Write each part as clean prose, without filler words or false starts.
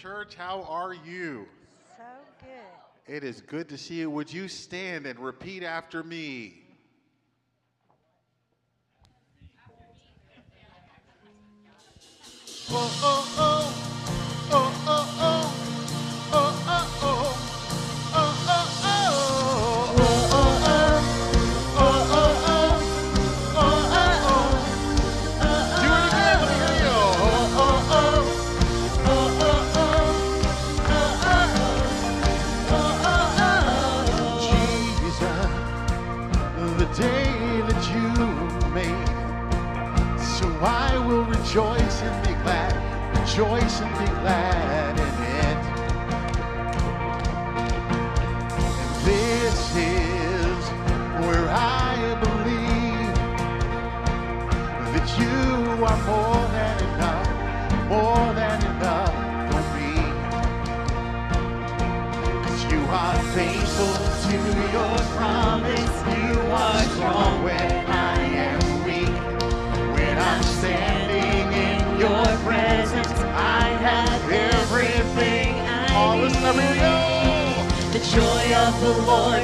Church, how are you? So good. It is good to see you. Would you stand and repeat after me? Oh, oh, oh, oh, oh, oh, oh, oh, oh. Rejoice and be glad, rejoice and be glad in it. And this is where I believe that you are more than enough for me. 'Cause you are faithful to your promise, you are strong when I am weak, when I'm standing in your presence, I have everything I need. Listen, the joy of the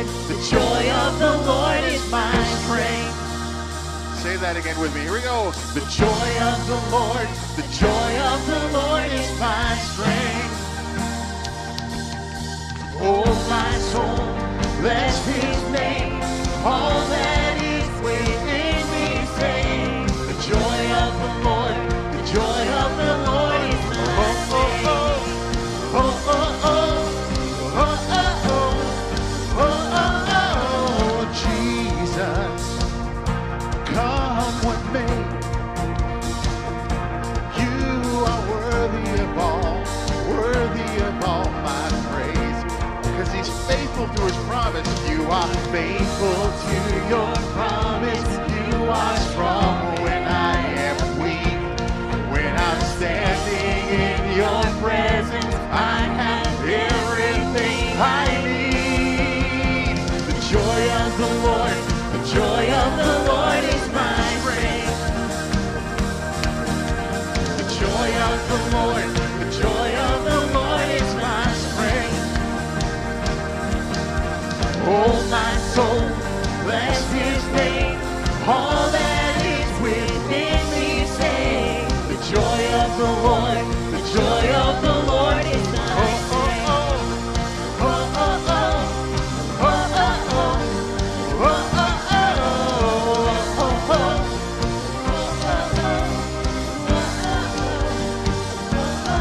Lord is my strength. Say that again with me. Here we go. The joy of the Lord is my strength. Oh, my soul, bless his name. All that is within me, sing. The joy of the Lord is my strength. Oh, oh, oh, oh, oh, oh, oh, oh, Jesus, come what may. You are worthy of all my praise. Because he's faithful to his promise. You are faithful to your promise. You are strong when I am weak. When I'm standing in your presence, I have everything I need. The joy of the Lord is my strength. The joy of the Lord is my strength. Oh, my soul, bless his name. All that is within me, sing. The joy of the Lord is my strength. Oh, oh, oh, oh, oh, oh, oh, oh, oh, oh, oh, oh.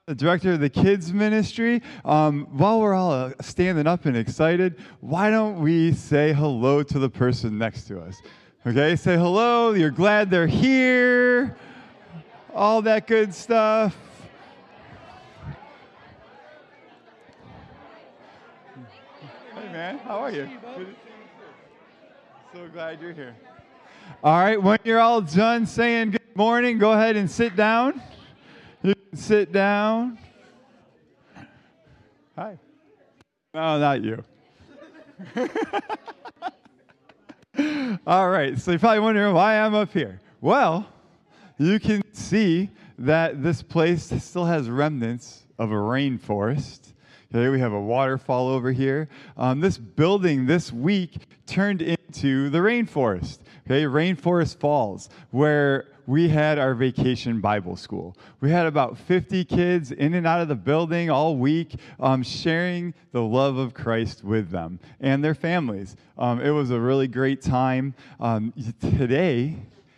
the director of the kids ministry. While we're all standing up and excited, why don't we say hello to the person next to us? Okay, say hello. You're glad they're here. All that good stuff. Hey, man, how are you? So glad you're here. All right, when you're all done saying good morning, go ahead and sit down. You can sit down. Hi. No, not you. All right, so you're probably wondering why I'm up here. Well, you can see that this place still has remnants of a rainforest. Okay, we have a waterfall over here. This building this week turned into the rainforest. Okay, Rainforest Falls, where we had our vacation Bible school. We had about 50 kids in and out of the building all week, sharing the love of Christ with them and their families. It was a really great time. Today,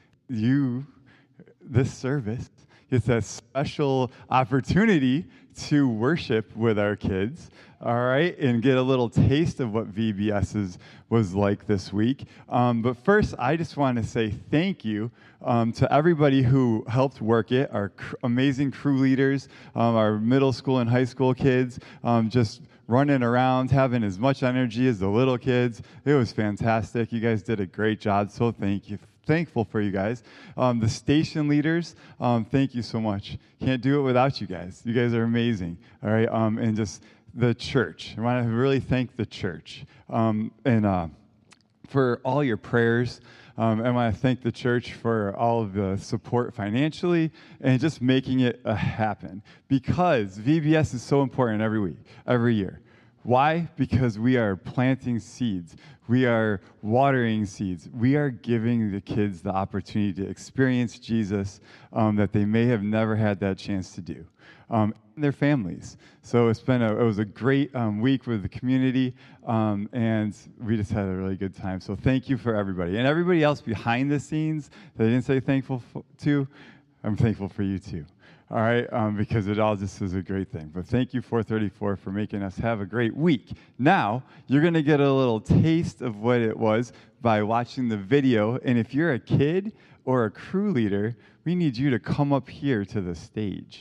this service, it's a special opportunity to worship with our kids, all right, and get a little taste of what VBS was like this week. But first, I just want to say thank you to everybody who helped work it, our amazing crew leaders, our middle school and high school kids, just running around, having as much energy as the little kids. It was fantastic. You guys did a great job, so thank you. Thankful for you guys. The station leaders, thank you so much. Can't do it without you guys. You guys are amazing. All right, and just the church. I want to really thank the church and for all your prayers. I want to thank the church for all of the support financially and just making it happen, because VBS is so important every year. Why? Because we are planting seeds. We are watering seeds. We are giving the kids the opportunity to experience Jesus that they may have never had that chance to do, and their families. So it was a great week with the community, and we just had a really good time. So thank you for everybody. And everybody else behind the scenes that I didn't say thankful to, I'm thankful for you too. All right, because it all just is a great thing. But thank you, 434, for making us have a great week. Now, you're going to get a little taste of what it was by watching the video. And if you're a kid or a crew leader, we need you to come up here to the stage.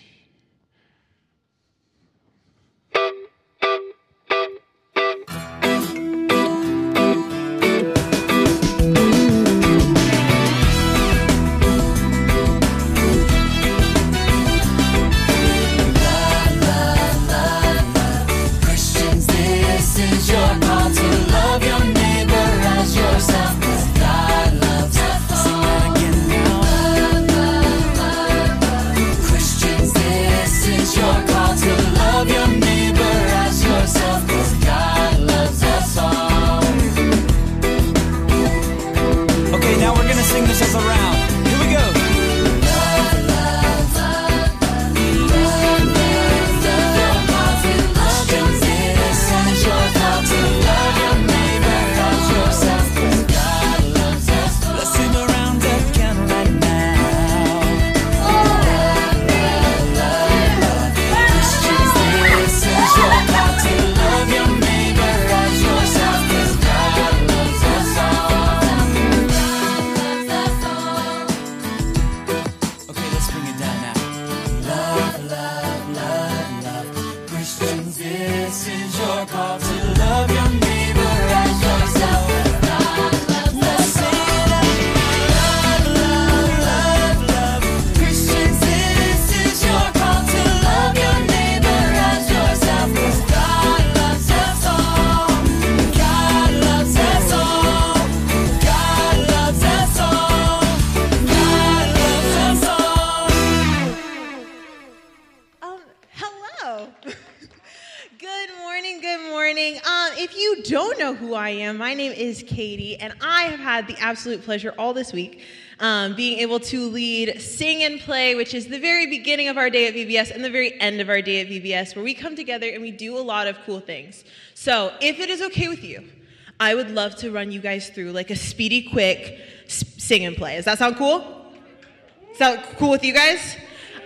My name is Katie, and I have had the absolute pleasure all this week being able to lead Sing and Play, which is the very beginning of our day at VBS and the very end of our day at VBS, where we come together and we do a lot of cool things. So if it is okay with you, I would love to run you guys through like a speedy, quick Sing and Play. Does that sound cool? Sound cool with you guys?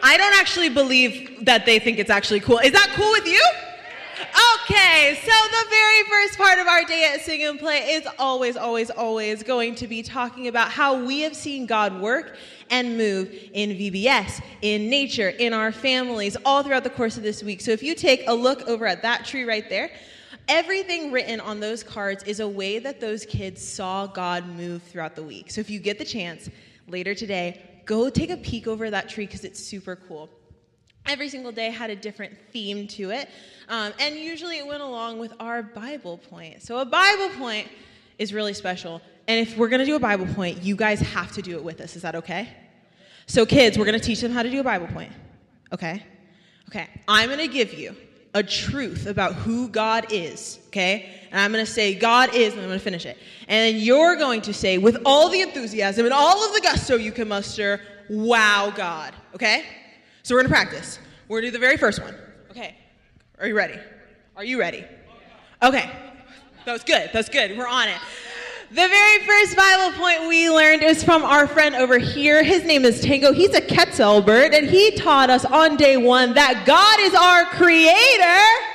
I don't actually believe that they think it's actually cool. Is that cool with you? Okay, so the very first part of our day at Sing and Play is always going to be talking about how we have seen God work and move in VBS, in nature, in our families, all throughout the course of this week. So if you take a look over at that tree right there, everything written on those cards is a way that those kids saw God move throughout the week. So if you get the chance later today, go take a peek over that tree because it's super cool. Every single day had a different theme to it, and usually it went along with our Bible point. So a Bible point is really special, and if we're going to do a Bible point, you guys have to do it with us. Is that okay? So kids, we're going to teach them how to do a Bible point, okay? Okay, I'm going to give you a truth about who God is, okay? And I'm going to say God is, and I'm going to finish it. And then you're going to say, with all the enthusiasm and all of the gusto you can muster, wow, God, okay? So we're going to practice. We're going to do the very first one. Okay. Are you ready? Are you ready? Okay. That was good. That's good. We're on it. The very first Bible point we learned is from our friend over here. His name is Tango. He's a Quetzal bird, and he taught us on day 1 that God is our creator.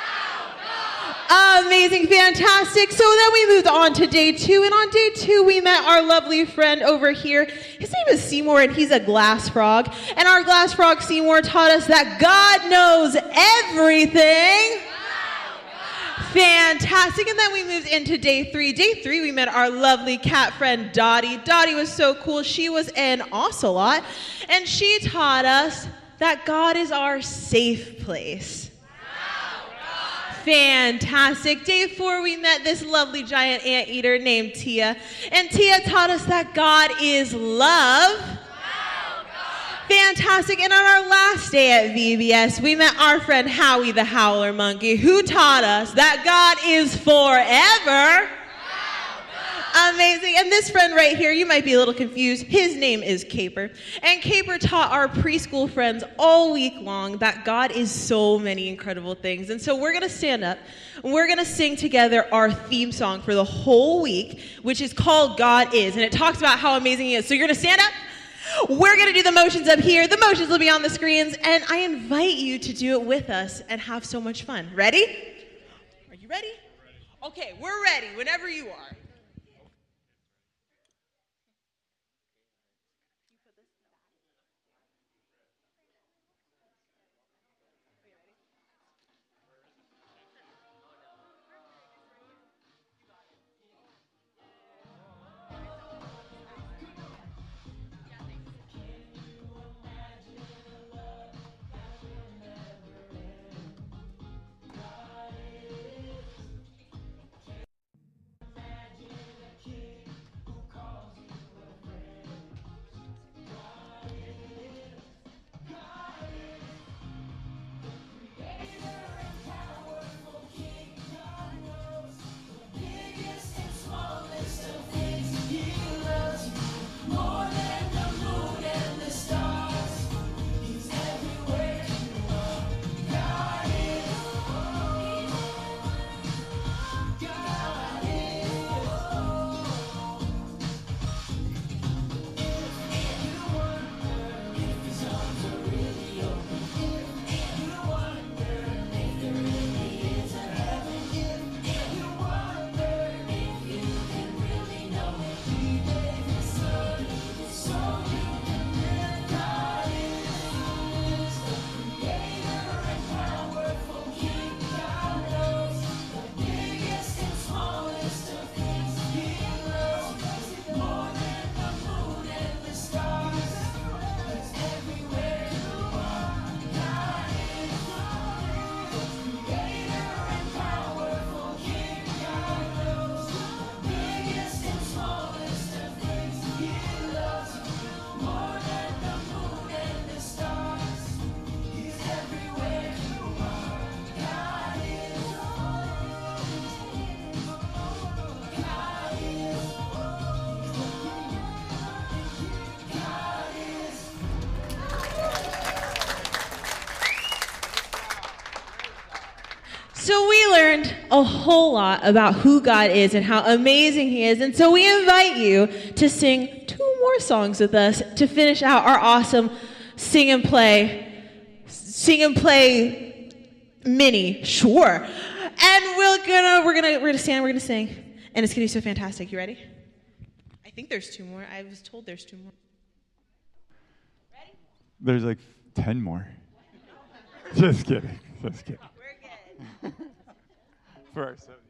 Amazing, fantastic. So then we moved on to day 2, and on day 2 we met our lovely friend over here. His name is Seymour, and he's a glass frog. And our glass frog Seymour taught us that God knows everything. Fantastic. And then we moved into day 3. Day 3 we met our lovely cat friend Dottie. Dottie was so cool. She was an ocelot, and she taught us that God is our safe place. Fantastic. Day 4, we met this lovely giant anteater named Tia. And Tia taught us that God is love. Fantastic. And on our last day at VBS, we met our friend Howie the Howler Monkey, who taught us that God is forever. Amazing. And this friend right here, you might be a little confused. His name is Caper. And Caper taught our preschool friends all week long that God is so many incredible things. And so we're going to stand up and we're going to sing together our theme song for the whole week, which is called God Is. And it talks about how amazing He is. So you're going to stand up. We're going to do the motions up here. The motions will be on the screens. And I invite you to do it with us and have so much fun. Ready? Are you ready? Okay, we're ready whenever you are. So we learned a whole lot about who God is and how amazing He is. And so we invite you to sing 2 more songs with us to finish out our awesome Sing and play mini, sure. And we're gonna stand, we're gonna sing, and it's gonna be so fantastic. You ready? I think there's 2 more. I was told there's 2 more. Ready? There's like 10 more. Just kidding. Just kidding. We're good. For our 75.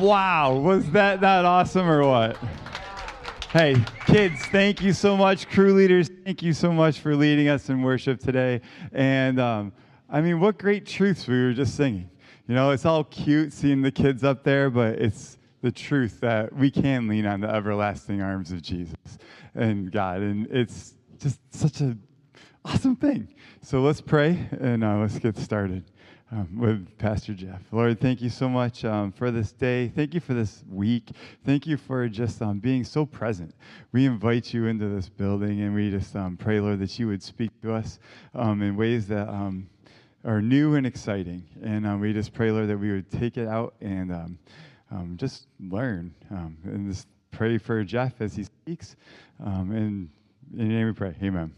Wow, was that not awesome or what? Hey, kids, thank you so much. Crew leaders, thank you so much for leading us in worship today. And I mean, what great truths we were just singing. You know, it's all cute seeing the kids up there, but it's the truth that we can lean on the everlasting arms of Jesus and God. And it's just such an awesome thing. So let's pray and let's get started with Pastor Jeff. Lord, thank you so much for this day. Thank you for this week. Thank you for just being so present. We invite you into this building, and we just pray, Lord, that you would speak to us in ways that are new and exciting. And we just pray, Lord, that we would take it out and just learn. And just pray for Jeff as he speaks. And in your name we pray. Amen.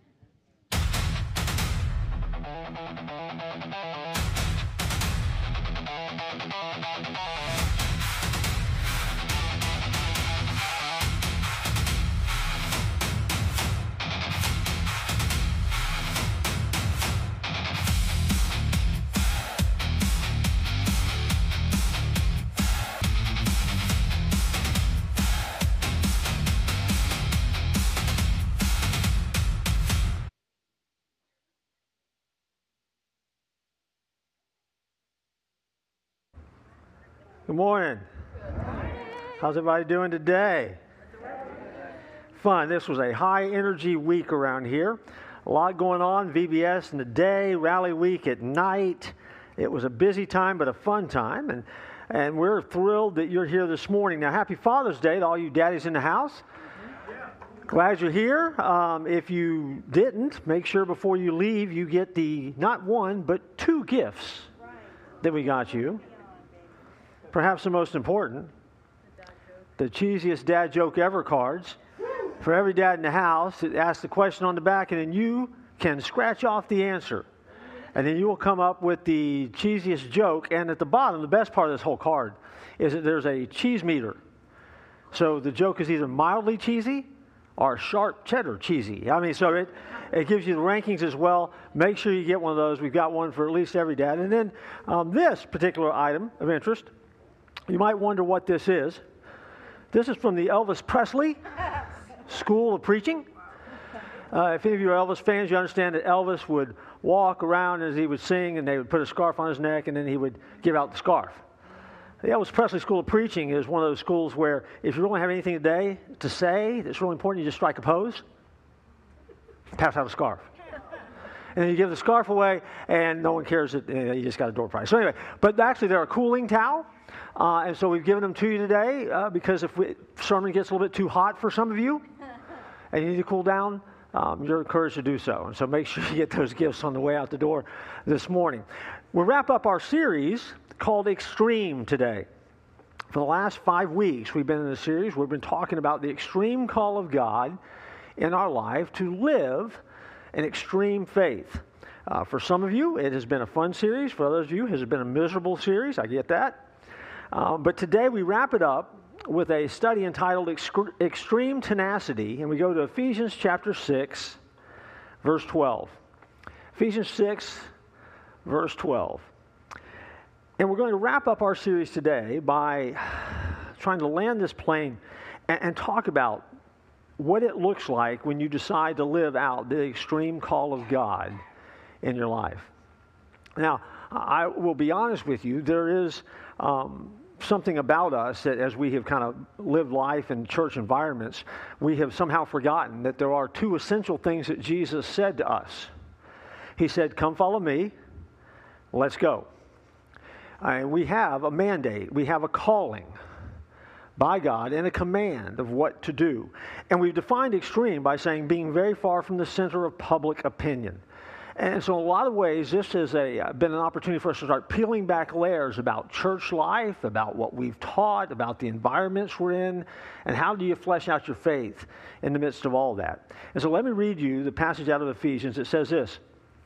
Good morning. How's everybody doing today? Fun. This was a high energy week around here. A lot going on. VBS in the day, Rally Week at night. It was a busy time, but a fun time. And we're thrilled that you're here this morning. Now, happy Father's Day to all you daddies in the house. Glad you're here. If you didn't, make sure before you leave you get the not one, but 2 gifts that we got you. Perhaps the most important, the cheesiest dad joke ever cards for every dad in the house. It asks the question on the back, and then you can scratch off the answer. And then you will come up with the cheesiest joke. And at the bottom, the best part of this whole card is that there's a cheese meter. So the joke is either mildly cheesy or sharp cheddar cheesy. I mean, so it gives you the rankings as well. Make sure you get one of those. We've got one for at least every dad. And then this particular item of interest, you might wonder what this is. This is from the Elvis Presley School of Preaching. If any of you are Elvis fans, you understand that Elvis would walk around as he would sing, and they would put a scarf on his neck, and then he would give out the scarf. The Elvis Presley School of Preaching is one of those schools where if you don't have anything today to say that's really important, you just strike a pose, pass out a scarf. And then you give the scarf away, and no one cares that you just got a door prize. So anyway, but actually they're a cooling towel. And so we've given them to you today because if sermon gets a little bit too hot for some of you and you need to cool down, you're encouraged to do so. And so make sure you get those gifts on the way out the door this morning. We'll wrap up our series called Extreme today. For the last 5 weeks we've been in this series. We've been talking about the extreme call of God in our life to live an extreme faith. For some of you, it has been a fun series. For others of you, it has been a miserable series. I get that. But today we wrap it up with a study entitled Extreme Tenacity, and we go to Ephesians chapter 6, verse 12. Ephesians 6, verse 12. And we're going to wrap up our series today by trying to land this plane and talk about what it looks like when you decide to live out the extreme call of God in your life. Now, I will be honest with you, there is something about us that as we have kind of lived life in church environments, we have somehow forgotten that there are 2 essential things that Jesus said to us. He said, "Come follow me, let's go." And we have a mandate, we have a calling by God and a command of what to do. And we've defined extreme by saying being very far from the center of public opinion. And so in a lot of ways, this has been an opportunity for us to start peeling back layers about church life, about what we've taught, about the environments we're in, and how do you flesh out your faith in the midst of all that. And so let me read you the passage out of Ephesians. It says this: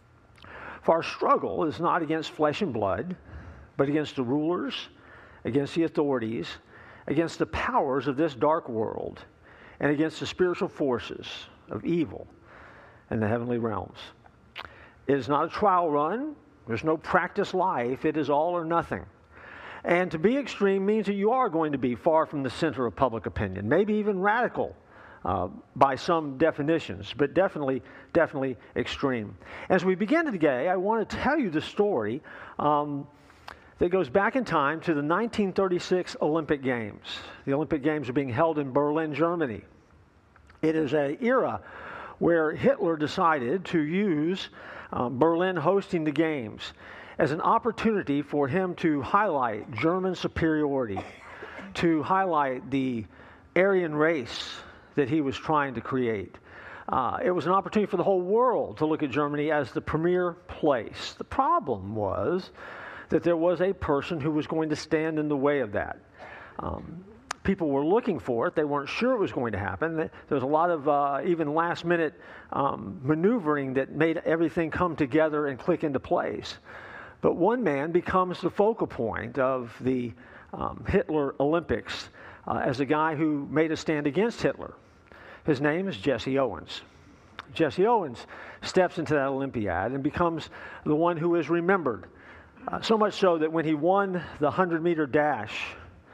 "For our struggle is not against flesh and blood, but against the rulers, against the authorities, against the powers of this dark world, and against the spiritual forces of evil in the heavenly realms." It is not a trial run. There's no practice life. It is all or nothing. And to be extreme means that you are going to be far from the center of public opinion, maybe even radical by some definitions, but definitely extreme. As we begin today, I want to tell you the story that goes back in time to the 1936 Olympic Games. The Olympic Games are being held in Berlin, Germany. It is an era where Hitler decided to use Berlin hosting the Games as an opportunity for him to highlight German superiority, to highlight the Aryan race that he was trying to create. It was an opportunity for the whole world to look at Germany as the premier place. The problem was that there was a person who was going to stand in the way of that. People were looking for it. They weren't sure it was going to happen. There was a lot of even last-minute maneuvering that made everything come together and click into place. But one man becomes the focal point of the Hitler Olympics as a guy who made a stand against Hitler. His name is Jesse Owens. Jesse Owens steps into that Olympiad and becomes the one who is remembered. So much so that when he won the 100-meter dash,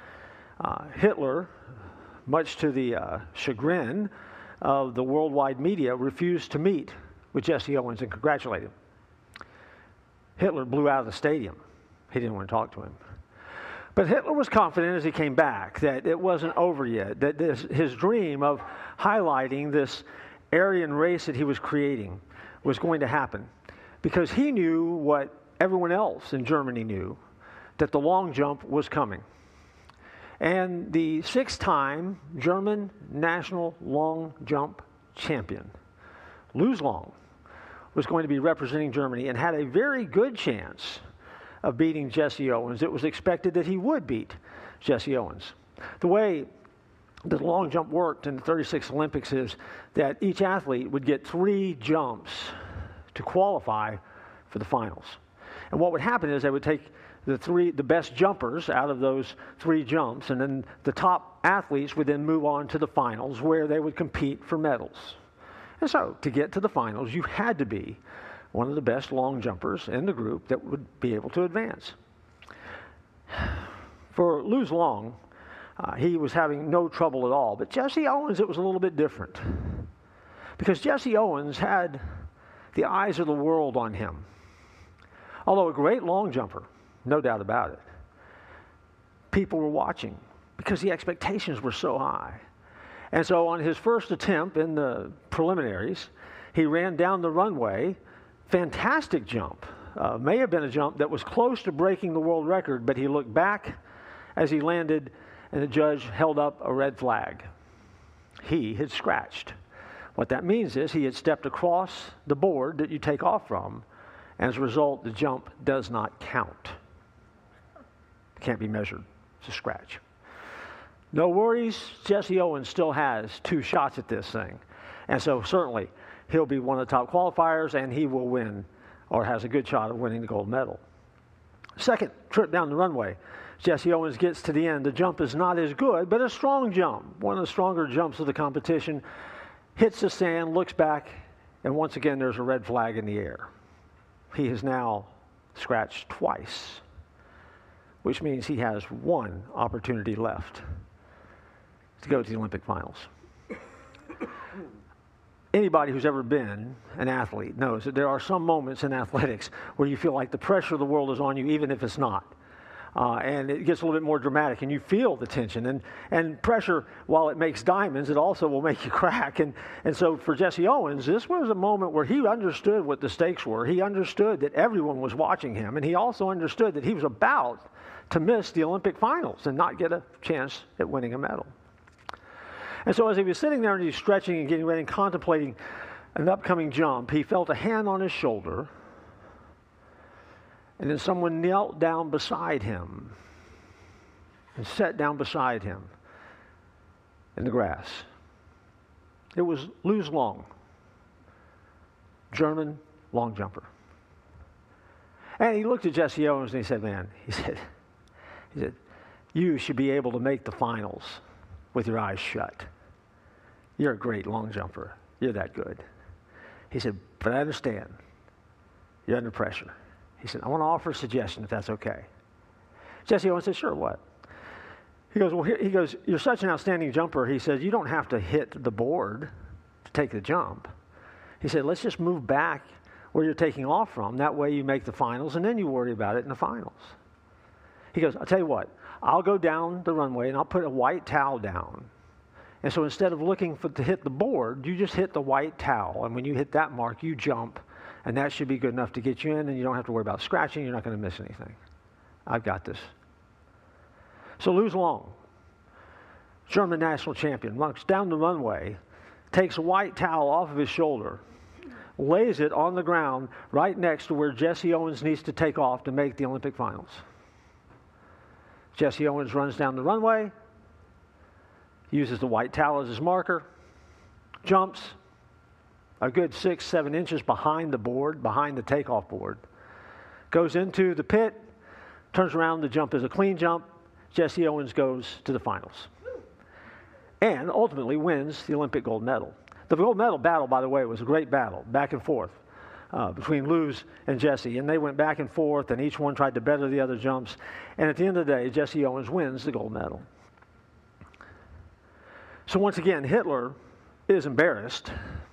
Hitler, much to the chagrin of the worldwide media, refused to meet with Jesse Owens and congratulate him. Hitler blew out of the stadium. He didn't want to talk to him. But Hitler was confident as he came back that it wasn't over yet, that his dream of highlighting this Aryan race that he was creating was going to happen, because he knew what everyone else in Germany knew, that the long jump was coming. And the 6-time German national long jump champion, Luz Long, was going to be representing Germany and had a very good chance of beating Jesse Owens. It was expected that he would beat Jesse Owens. The way the long jump worked in the 36 Olympics is that each athlete would get 3 jumps to qualify for the finals. And what would happen is they would take the best jumpers out of those 3 jumps, and then the top athletes would then move on to the finals, where they would compete for medals. And so, to get to the finals, you had to be one of the best long jumpers in the group that would be able to advance. For Luz Long, he was having no trouble at all. But Jesse Owens, it was a little bit different, because Jesse Owens had the eyes of the world on him. Although a great long jumper, no doubt about it, people were watching because the expectations were so high. And so on his first attempt in the preliminaries, he ran down the runway. Fantastic jump. May have been a jump that was close to breaking the world record, but he looked back as he landed, and the judge held up a red flag. He had scratched. What that means is he had stepped across the board that you take off from. As a result, the jump does not count. It can't be measured. It's a scratch. No worries, Jesse Owens still has 2 shots at this thing. And so certainly he'll be one of the top qualifiers, and he will win, or has a good shot of winning the gold medal. Second trip down the runway, Jesse Owens gets to the end. The jump is not as good, but a strong jump, one of the stronger jumps of the competition. Hits the sand, looks back, and once again there's a red flag in the air. He has now scratched twice, which means he has 1 opportunity left to go to the Olympic finals. Anybody who's ever been an athlete knows that there are some moments in athletics where you feel like the pressure of the world is on you, even if it's not. And it gets a little bit more dramatic, and you feel the tension. And pressure, while it makes diamonds, it also will make you crack. And so for Jesse Owens, this was a moment where he understood what the stakes were. He understood that everyone was watching him, and he also understood that he was about to miss the Olympic finals and not get a chance at winning a medal. And so as he was sitting there and he's stretching and getting ready and contemplating an upcoming jump, he felt a hand on his shoulder, and then someone knelt down beside him and sat down beside him in the grass. It was Luz Long, German long jumper. And he looked at Jesse Owens and he said, man, he said, you should be able to make the finals with your eyes shut. You're a great long jumper. You're that good. He said, but I understand. You're under pressure. He said, I want to offer a suggestion if that's okay. Jesse Owens said, sure, what? He goes, you're such an outstanding jumper. He says, you don't have to hit the board to take the jump. He said, let's just move back where you're taking off from. That way you make the finals, and then you worry about it in the finals. He goes, I'll tell you what, I'll go down the runway, and I'll put a white towel down. And so instead of looking to hit the board, you just hit the white towel. And when you hit that mark, you jump, and that should be good enough to get you in, and you don't have to worry about scratching. You're not going to miss anything. I've got this. So Luz Long, German national champion, walks down the runway, takes a white towel off of his shoulder, lays it on the ground right next to where Jesse Owens needs to take off to make the Olympic finals. Jesse Owens runs down the runway, uses the white towel as his marker, jumps a good 6-7 inches behind the board, behind the takeoff board, goes into the pit, turns around, the jump is a clean jump. Jesse Owens goes to the finals and ultimately wins the Olympic gold medal. The gold medal battle, by the way, was a great battle, back and forth, between Luz and Jesse. And they went back and forth, and each one tried to better the other jumps. And at the end of the day, Jesse Owens wins the gold medal. So once again, Hitler is embarrassed.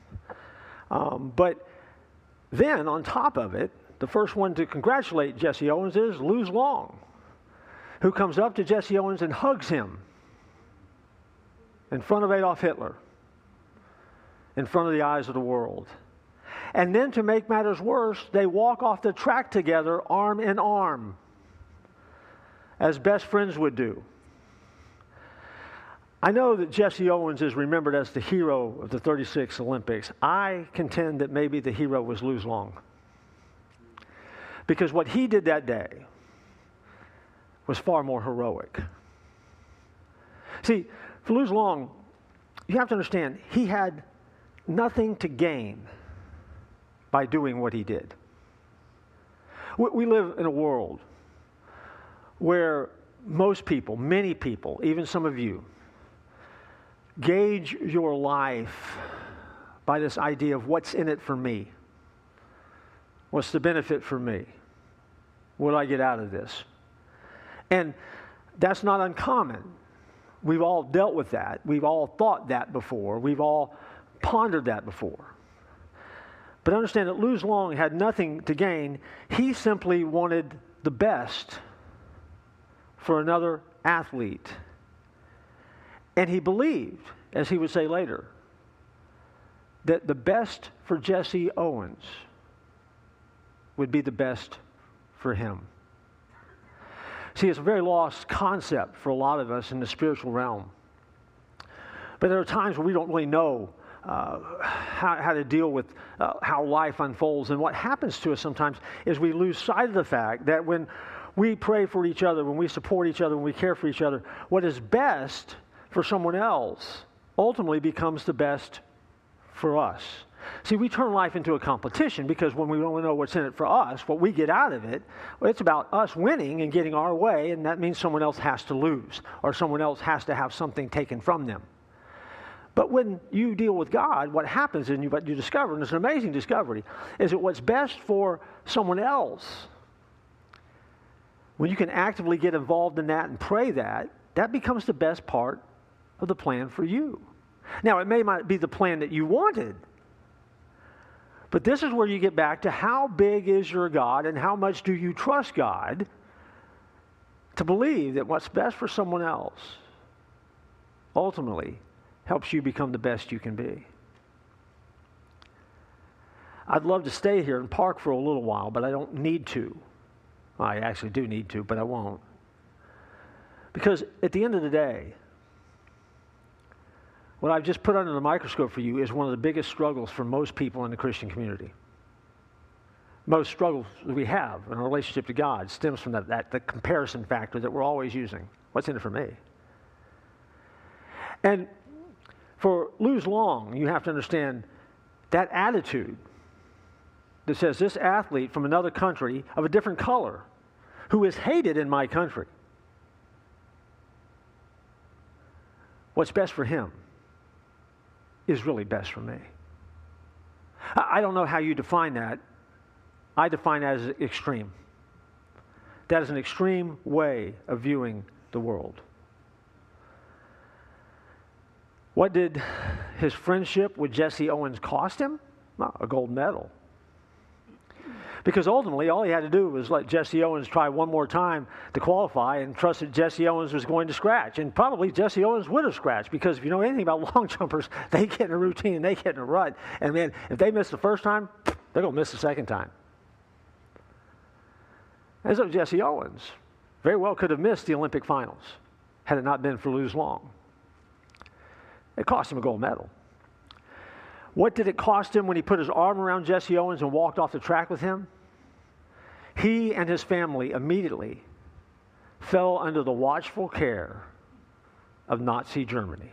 But then, on top of it, the first one to congratulate Jesse Owens is Luz Long, who comes up to Jesse Owens and hugs him in front of Adolf Hitler, in front of the eyes of the world. And then to make matters worse, they walk off the track together arm in arm, as best friends would do. I know that Jesse Owens is remembered as the hero of the 36 Olympics. I contend that maybe the hero was Luz Long. Because what he did that day was far more heroic. See, for Luz Long, you have to understand, he had nothing to gain by doing what he did. We live in a world where most people, many people, even some of you, gauge your life by this idea of what's in it for me. What's the benefit for me? What do I get out of this? And that's not uncommon. We've all dealt with that. We've all thought that before. We've all pondered that before. But understand that Luz Long had nothing to gain. He simply wanted the best for another athlete. And he believed, as he would say later, that the best for Jesse Owens would be the best for him. See, it's a very lost concept for a lot of us in the spiritual realm. But there are times where we don't really know how to deal with how life unfolds. And what happens to us sometimes is we lose sight of the fact that when we pray for each other, when we support each other, when we care for each other, what is best for someone else ultimately becomes the best for us. See, we turn life into a competition because when we don't know what's in it for us, what we get out of it, well, it's about us winning and getting our way, and that means someone else has to lose or someone else has to have something taken from them. But when you deal with God, what happens and what you discover, and it's an amazing discovery, is that what's best for someone else, when you can actively get involved in that and pray that, that becomes the best part of the plan for you. Now, it may not be the plan that you wanted, but this is where you get back to how big is your God and how much do you trust God to believe that what's best for someone else ultimately helps you become the best you can be. I'd love to stay here and park for a little while, but I don't need to. Well, I actually do need to, but I won't. Because at the end of the day, what I've just put under the microscope for you is one of the biggest struggles for most people in the Christian community. Most struggles that we have in our relationship to God stems from that the comparison factor that we're always using. What's in it for me? And for Luz Long, you have to understand that attitude that says this athlete from another country of a different color who is hated in my country, what's best for him is really best for me. I don't know how you define that. I define that as extreme. That is an extreme way of viewing the world. What did his friendship with Jesse Owens cost him? Well, a gold medal. Because ultimately, all he had to do was let Jesse Owens try one more time to qualify and trust that Jesse Owens was going to scratch. And probably Jesse Owens would have scratched, because if you know anything about long jumpers, they get in a routine and they get in a rut. And man, if they miss the first time, they're going to miss the second time. And so Jesse Owens very well could have missed the Olympic finals had it not been for Luz Long. It cost him a gold medal. What did it cost him when he put his arm around Jesse Owens and walked off the track with him? He and his family immediately fell under the watchful care of Nazi Germany.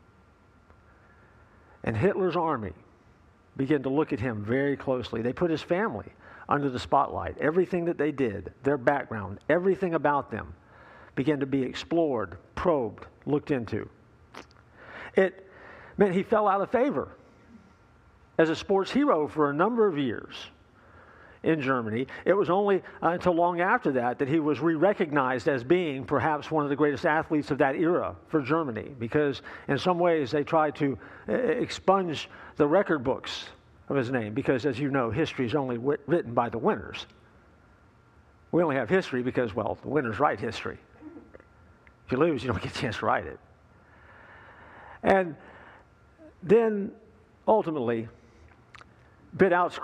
And Hitler's army began to look at him very closely. They put his family under the spotlight. Everything that they did, their background, everything about them began to be explored, probed, looked into. It meant he fell out of favor as a sports hero for a number of years in Germany. It was only until long after that that he was re-recognized as being perhaps one of the greatest athletes of that era for Germany, because in some ways they tried to expunge the record books of his name, because as you know, history is only written by the winners. We only have history because, well, the winners write history. If you lose, you don't get a chance to write it. And then ultimately, bit out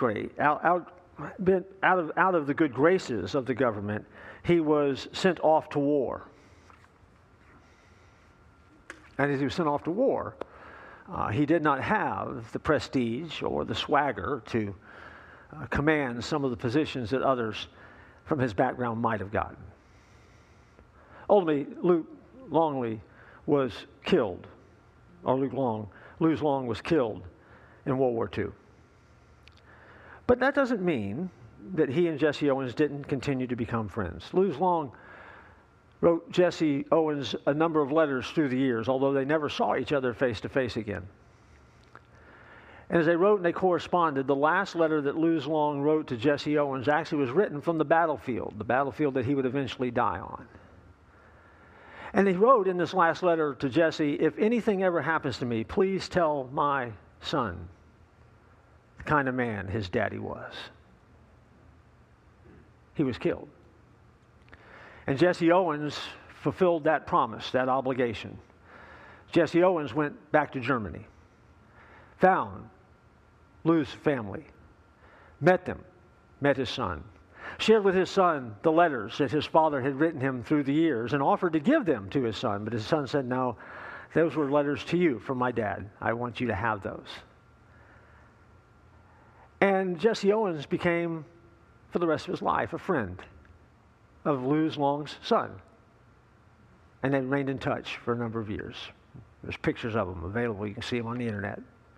of the good graces of the government, he was sent off to war. And as he was sent off to war, he did not have the prestige or the swagger to command some of the positions that others from his background might have gotten. Ultimately, Luz Long was killed was killed in World War II. But that doesn't mean that he and Jesse Owens didn't continue to become friends. Luz Long wrote Jesse Owens a number of letters through the years, although they never saw each other face to face again. And as they wrote and they corresponded, the last letter that Luz Long wrote to Jesse Owens actually was written from the battlefield that he would eventually die on. And he wrote in this last letter to Jesse, "If anything ever happens to me, please tell my son the kind of man his daddy was." He was killed. And Jesse Owens fulfilled that promise, that obligation. Jesse Owens went back to Germany, found Luz's family, met his son, shared with his son the letters that his father had written him through the years, and offered to give them to his son. But his son said, "No, those were letters to you from my dad. I want you to have those." And Jesse Owens became, for the rest of his life, a friend of Luz Long's son. And they remained in touch for a number of years. There's pictures of them available. You can see them on the internet.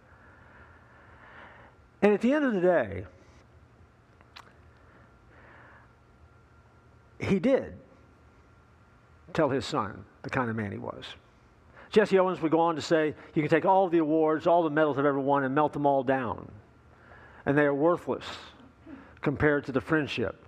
And at the end of the day, he did tell his son the kind of man he was. Jesse Owens would go on to say, "You can take all of the awards, all the medals I've ever won, and melt them all down. And they are worthless compared to the friendship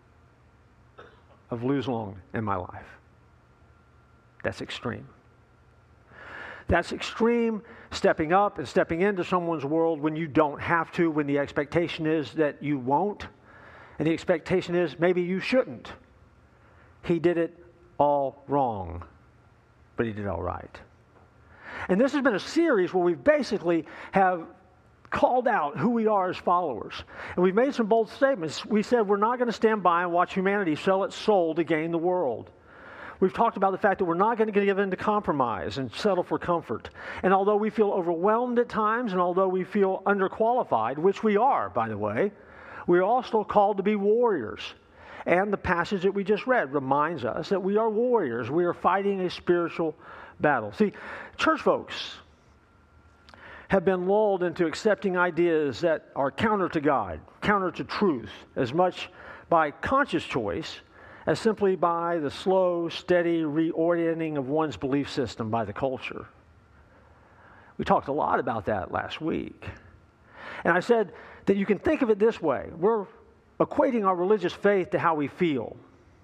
of Luz Long in my life." That's extreme. That's extreme stepping up and stepping into someone's world when you don't have to, when the expectation is that you won't, and the expectation is maybe you shouldn't. He did it all wrong, but he did all right. And this has been a series where we basically have called out who we are as followers. And we've made some bold statements. We said we're not going to stand by and watch humanity sell its soul to gain the world. We've talked about the fact that we're not going to give in to compromise and settle for comfort. And although we feel overwhelmed at times, and although we feel underqualified, which we are, by the way, we are also called to be warriors. And the passage that we just read reminds us that we are warriors. We are fighting a spiritual battle. See, church folks have been lulled into accepting ideas that are counter to God, counter to truth, as much by conscious choice as simply by the slow, steady reorienting of one's belief system by the culture. We talked a lot about that last week. And I said that you can think of it this way. We're equating our religious faith to how we feel.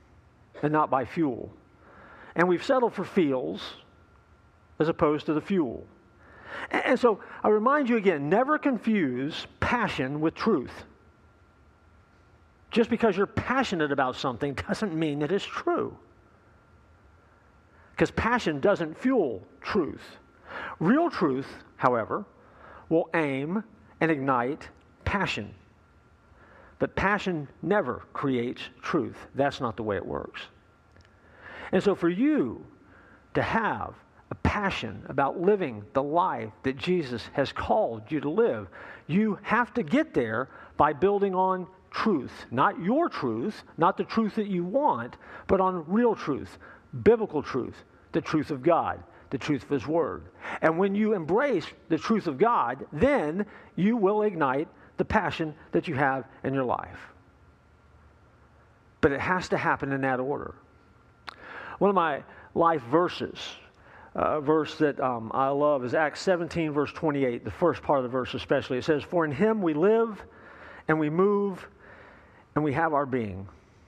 and not by fuel. And we've settled for feels as opposed to the fuel. And so I remind you again, never confuse passion with truth. Just because you're passionate about something doesn't mean that it's true. Because passion doesn't fuel truth. Real truth, however, will aim and ignite passion. But passion never creates truth. That's not the way it works. And so for you to have a passion about living the life that Jesus has called you to live, you have to get there by building on truth. Not your truth, not the truth that you want, but on real truth, biblical truth, the truth of God, the truth of His Word. And when you embrace the truth of God, then you will ignite the passion that you have in your life. But it has to happen in that order. One of my life verses, a verse that I love, is Acts 17, verse 28, the first part of the verse especially. It says, "For in Him we live and we move and we have our being."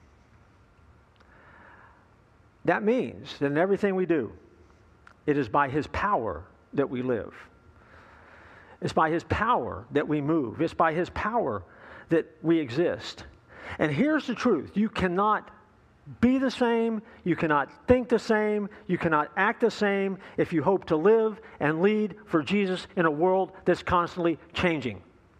That means that in everything we do, it is by His power that we live. It's by His power that we move. It's by His power that we exist. And here's the truth. You cannot be the same, you cannot think the same, you cannot act the same if you hope to live and lead for Jesus in a world that's constantly changing.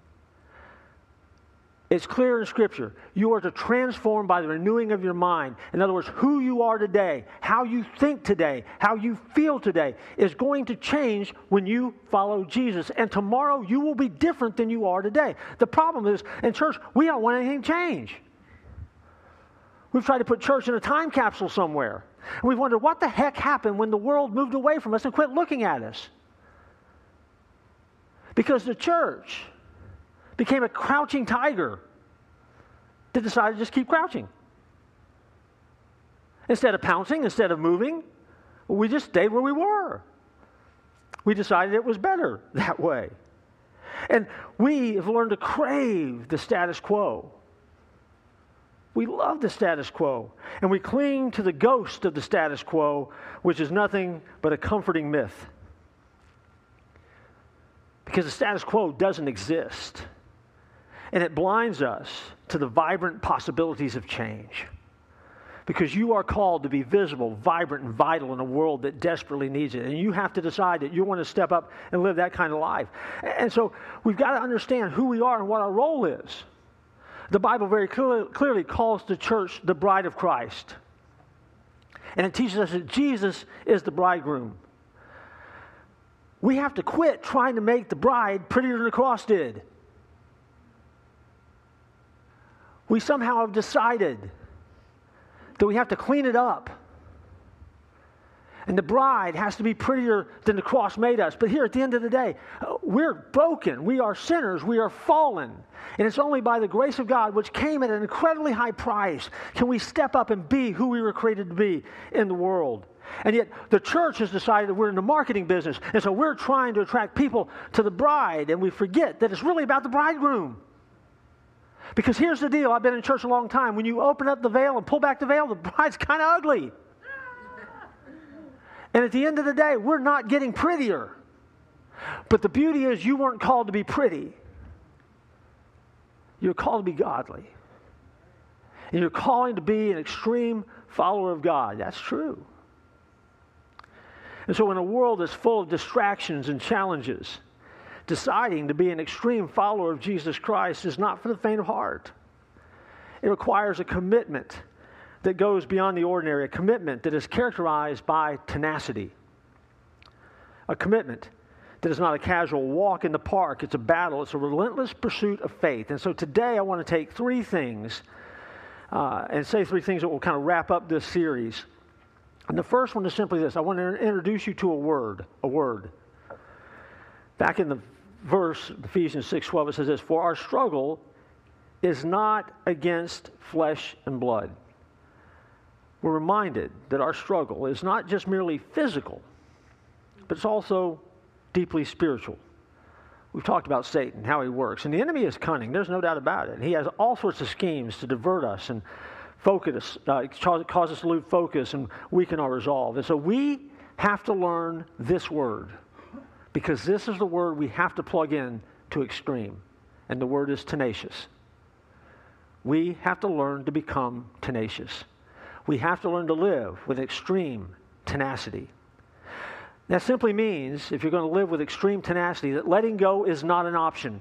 It's clear in Scripture. You are to transform by the renewing of your mind. In other words, who you are today, how you think today, how you feel today is going to change when you follow Jesus. And tomorrow you will be different than you are today. The problem is, in church, we don't want anything to change. We've tried to put church in a time capsule somewhere. And we've wondered what the heck happened when the world moved away from us and quit looking at us. Because the church became a crouching tiger that decided to just keep crouching. Instead of pouncing, instead of moving, we just stayed where we were. We decided it was better that way. And we have learned to crave the status quo. We love the status quo, and we cling to the ghost of the status quo, which is nothing but a comforting myth. Because the status quo doesn't exist. And it blinds us to the vibrant possibilities of change. Because you are called to be visible, vibrant, and vital in a world that desperately needs it. And you have to decide that you want to step up and live that kind of life. And so we've got to understand who we are and what our role is. The Bible very clearly calls the church the bride of Christ. And it teaches us that Jesus is the bridegroom. We have to quit trying to make the bride prettier than the cross did. We somehow have decided that we have to clean it up. And the bride has to be prettier than the cross made us. But here at the end of the day, we're broken. We are sinners. We are fallen. And it's only by the grace of God, which came at an incredibly high price, can we step up and be who we were created to be in the world. And yet the church has decided that we're in the marketing business. And so we're trying to attract people to the bride. And we forget that it's really about the bridegroom. Because here's the deal. I've been in church a long time. When you open up the veil and pull back the veil, the bride's kind of ugly. And at the end of the day, we're not getting prettier. But the beauty is you weren't called to be pretty. You're called to be godly. And you're calling to be an extreme follower of God. That's true. And so in a world that's full of distractions and challenges, deciding to be an extreme follower of Jesus Christ is not for the faint of heart. It requires a commitment that goes beyond the ordinary, a commitment that is characterized by tenacity. A commitment that is not a casual walk in the park. It's a battle. It's a relentless pursuit of faith. And so today I want to take three things and say three things that will kind of wrap up this series. And the first one is simply this. I want to introduce you to a word. A word. Back in the verse, Ephesians 6:12, it says this, "For our struggle is not against flesh and blood." We're reminded that our struggle is not just merely physical, but it's also deeply spiritual. We've talked about Satan, how he works. And the enemy is cunning. There's no doubt about it. He has all sorts of schemes to divert us and focus, cause us to lose focus and weaken our resolve. And so we have to learn this word, because this is the word we have to plug in to extreme, and the word is tenacious. We have to learn to become tenacious. We have to learn to live with extreme tenacity. That simply means, if you're going to live with extreme tenacity, that letting go is not an option.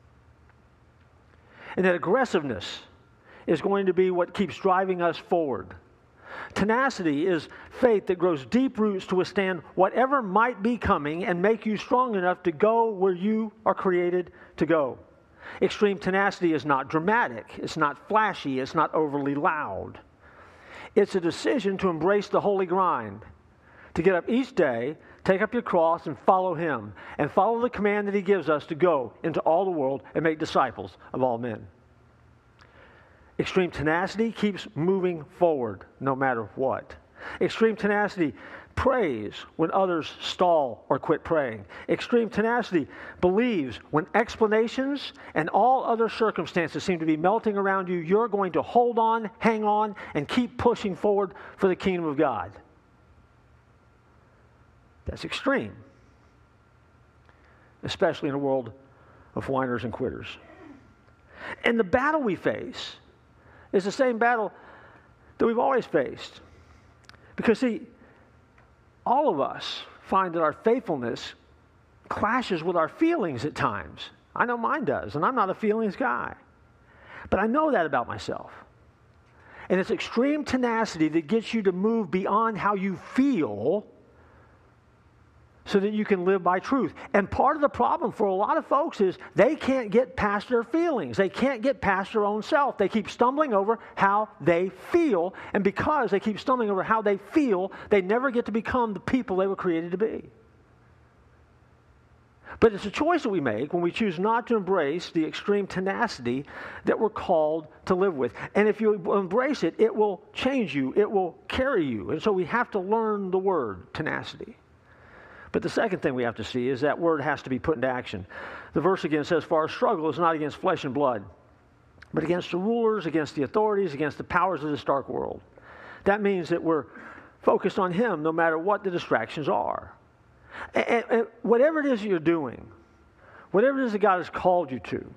And that aggressiveness is going to be what keeps driving us forward. Tenacity is faith that grows deep roots to withstand whatever might be coming and make you strong enough to go where you are created to go. Extreme tenacity is not dramatic. It's not flashy. It's not overly loud. It's a decision to embrace the holy grind, to get up each day, take up your cross, and follow Him, and follow the command that He gives us to go into all the world and make disciples of all men. Extreme tenacity keeps moving forward no matter what. Extreme tenacity prays when others stall or quit praying. Extreme tenacity believes when explanations and all other circumstances seem to be melting around you, you're going to hold on, hang on, and keep pushing forward for the kingdom of God. That's extreme, especially in a world of whiners and quitters. And the battle we face is the same battle that we've always faced. Because, see, all of us find that our faithfulness clashes with our feelings at times. I know mine does, and I'm not a feelings guy. But I know that about myself. And it's extreme tenacity that gets you to move beyond how you feel so that you can live by truth. And part of the problem for a lot of folks is they can't get past their feelings. They can't get past their own self. They keep stumbling over how they feel. And because they keep stumbling over how they feel, they never get to become the people they were created to be. But it's a choice that we make when we choose not to embrace the extreme tenacity that we're called to live with. And if you embrace it, it will change you. It will carry you. And so we have to learn the word tenacity. But the second thing we have to see is that word has to be put into action. The verse again says, "For our struggle is not against flesh and blood, but against the rulers, against the authorities, against the powers of this dark world." That means that we're focused on Him no matter what the distractions are. And whatever it is you're doing, whatever it is that God has called you to,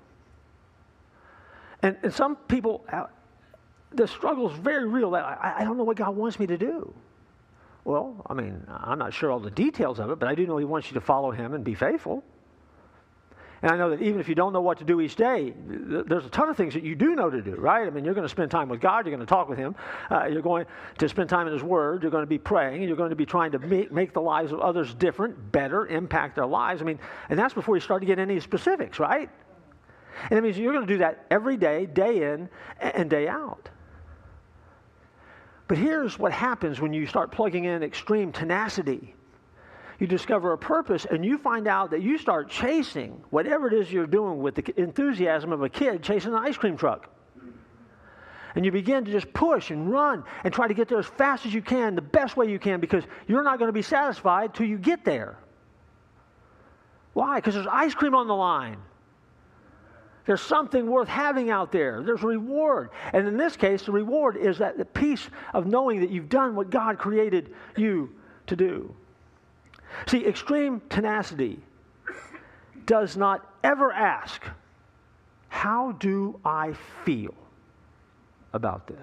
and some people, the struggle is very real. I don't know what God wants me to do. Well, I mean, I'm not sure all the details of it, but I do know He wants you to follow Him and be faithful. And I know that even if you don't know what to do each day, there's a ton of things that you do know to do, right? I mean, you're going to spend time with God. You're going to talk with Him. You're going to spend time in His Word. You're going to be praying. And you're going to be trying to make the lives of others different, better, impact their lives. I mean, and that's before you start to get any specifics, right? And it means you're going to do that every day, day in and day out. But here's what happens when you start plugging in extreme tenacity. You discover a purpose, and you find out that you start chasing whatever it is you're doing with the enthusiasm of a kid chasing an ice cream truck. And you begin to just push and run and try to get there as fast as you can, the best way you can, because you're not going to be satisfied till you get there. Why? Because there's ice cream on the line. There's something worth having out there. There's a reward. And in this case, the reward is that the peace of knowing that you've done what God created you to do. See, extreme tenacity does not ever ask, how do I feel about this?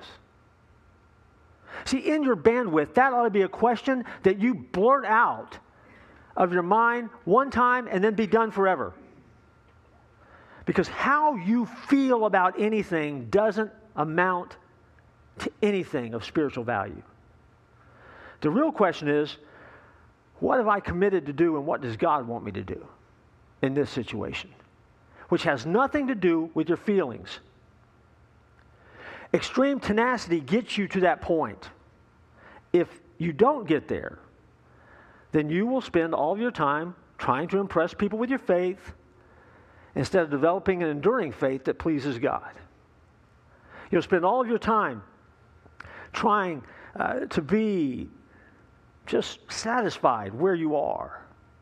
See, in your bandwidth, that ought to be a question that you blurt out of your mind one time and then be done forever. Because how you feel about anything doesn't amount to anything of spiritual value. The real question is, what have I committed to do and what does God want me to do in this situation? Which has nothing to do with your feelings. Extreme tenacity gets you to that point. If you don't get there, then you will spend all of your time trying to impress people with your faith instead of developing an enduring faith that pleases God. You'll spend all of your time trying to be just satisfied where you are.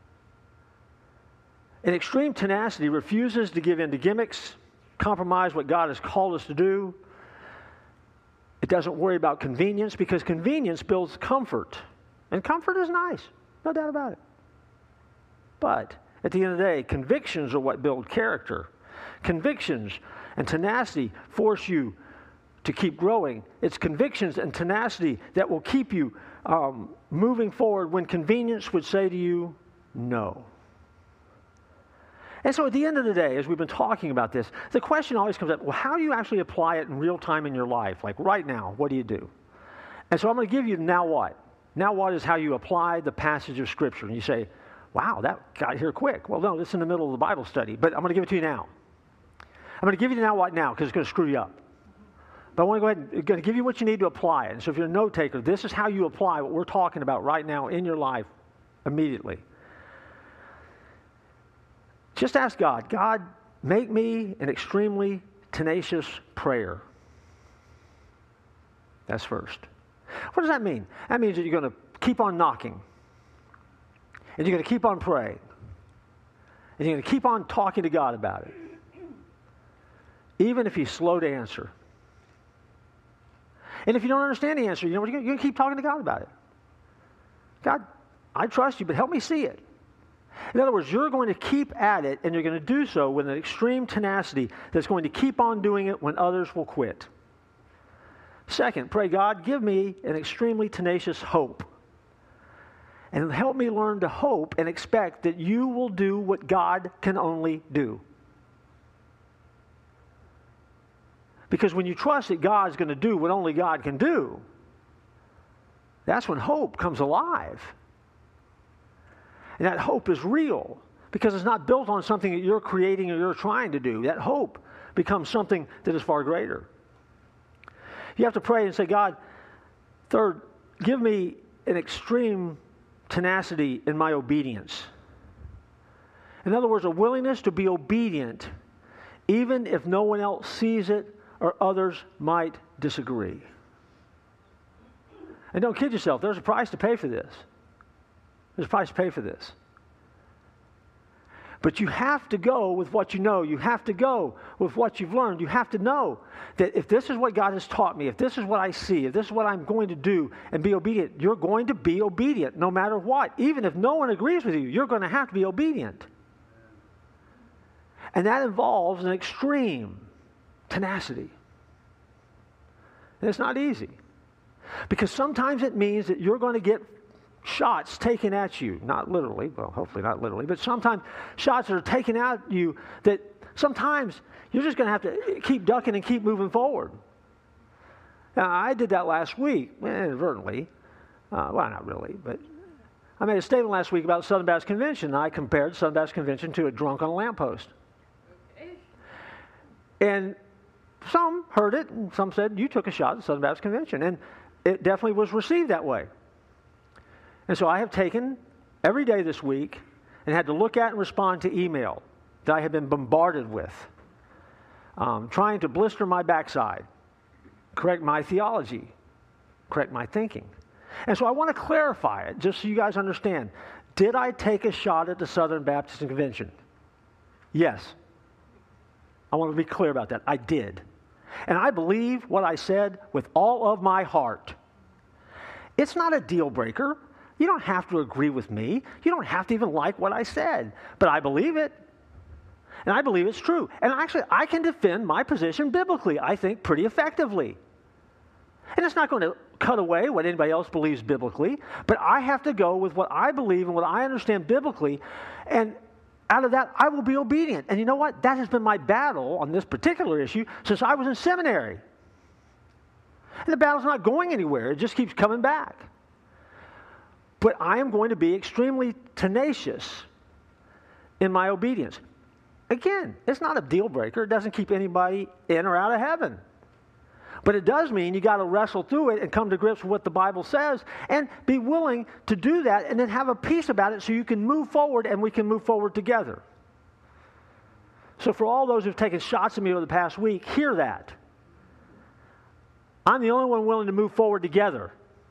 And extreme tenacity refuses to give in to gimmicks, compromise what God has called us to do, It doesn't worry about convenience because convenience builds comfort. And comfort is nice, no doubt about it. But at the end of the day, convictions are what build character. Convictions and tenacity force you to keep growing. It's convictions and tenacity that will keep you moving forward when convenience would say to you, no. And so at the end of the day, as we've been talking about this, the question always comes up, well, how do you actually apply it in real time in your life? Like right now, what do you do? And so I'm going to give you now what. Now what is how you apply the passage of Scripture. And you say, wow, that got here quick. Well, no, this is in the middle of the Bible study, but I'm going to give it to you now. I'm going to give you the now what now because it's going to screw you up. But I want to go ahead and going to give you what you need to apply it. And so if you're a note taker, this is how you apply what we're talking about right now in your life immediately. Just ask God, God, make me an extremely tenacious prayer. That's first. What does that mean? That means that you're going to keep on knocking. And you're going to keep on praying. And you're going to keep on talking to God about it. Even if he's slow to answer. And if you don't understand the answer, you know what, you're going to keep talking to God about it. God, I trust you, but help me see it. In other words, you're going to keep at it, and you're going to do so with an extreme tenacity that's going to keep on doing it when others will quit. Second, pray, God, give me an extremely tenacious hope. And help me learn to hope and expect that you will do what God can only do. Because when you trust that God's going to do what only God can do, that's when hope comes alive. And that hope is real because it's not built on something that you're creating or you're trying to do. That hope becomes something that is far greater. You have to pray and say, God, third, give me an extreme tenacity in my obedience. In other words, a willingness to be obedient even if no one else sees it or others might disagree. And don't kid yourself, there's a price to pay for this. There's a price to pay for this. But you have to go with what you know. You have to go with what you've learned. You have to know that if this is what God has taught me, if this is what I see, if this is what I'm going to do and be obedient, you're going to be obedient no matter what. Even if no one agrees with you, you're going to have to be obedient. And that involves an extreme tenacity. And it's not easy. Because sometimes it means that you're going to get shots taken at you. Not literally, well, hopefully not literally, but sometimes shots that are taken at you that sometimes you're just going to have to keep ducking and keep moving forward. Now, I did that last week, inadvertently. Well, not really, but I made a statement last week about Southern Baptist Convention. I compared Southern Baptist Convention to a drunk on a lamppost. Okay. And some heard it, and some said, you took a shot at Southern Baptist Convention. And it definitely was received that way. And so I have taken every day this week and had to look at and respond to email that I have been bombarded with, trying to blister my backside, correct my theology, correct my thinking. And so I want to clarify it, just so you guys understand. Did I take a shot at the Southern Baptist Convention? Yes. I want to be clear about that. I did. And I believe what I said with all of my heart. It's not a deal breaker. You don't have to agree with me. You don't have to even like what I said. But I believe it. And I believe it's true. And actually, I can defend my position biblically, I think, pretty effectively. And it's not going to cut away what anybody else believes biblically. But I have to go with what I believe and what I understand biblically. And out of that, I will be obedient. And you know what? That has been my battle on this particular issue since I was in seminary. And the battle's not going anywhere. It just keeps coming back. But I am going to be extremely tenacious in my obedience. Again, it's not a deal breaker. It doesn't keep anybody in or out of heaven. But it does mean you got to wrestle through it and come to grips with what the Bible says and be willing to do that and then have a peace about it so you can move forward and we can move forward together. So for all those who've taken shots at me over the past week, hear that. I'm the only one willing to move forward together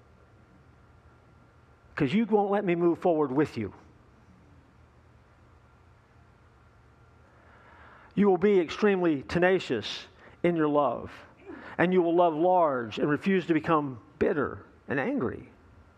because you won't let me move forward with you. You will be extremely tenacious in your love. and you will love large and refuse to become bitter and angry.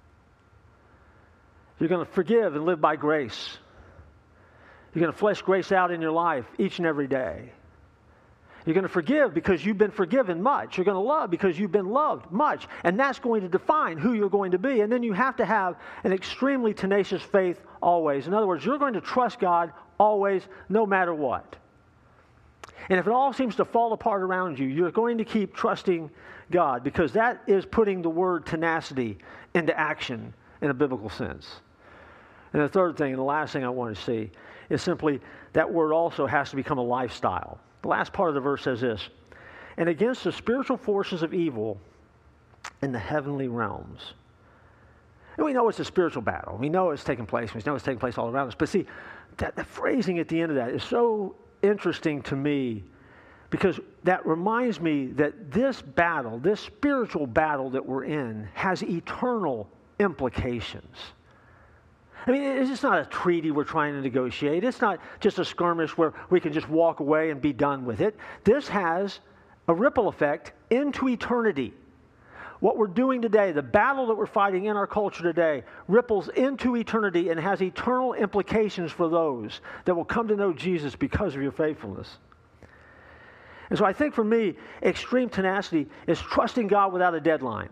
You're going to forgive and live by grace. You're going to flesh grace out in your life each and every day. You're going to forgive because you've been forgiven much. You're going to love because you've been loved much. And that's going to define who you're going to be. And then you have to have an extremely tenacious faith always. In other words, you're going to trust God always, no matter what. And if it all seems to fall apart around you, you're going to keep trusting God, because that is putting the word tenacity into action in a biblical sense. And the third thing, and the last thing I want to see, is simply that word also has to become a lifestyle. The last part of the verse says this: and against the spiritual forces of evil in the heavenly realms. And we know it's a spiritual battle. We know it's taking place. We know it's taking place all around us. But see, the phrasing at the end of that is so interesting to me, because that reminds me that this battle, this spiritual battle that we're in, has eternal implications. I mean, it's just not a treaty we're trying to negotiate. It's not just a skirmish where we can just walk away and be done with it. This has a ripple effect into eternity. What we're doing today, the battle that we're fighting in our culture today, ripples into eternity and has eternal implications for those that will come to know Jesus because of your faithfulness. And so I think for me, extreme tenacity is trusting God without a deadline.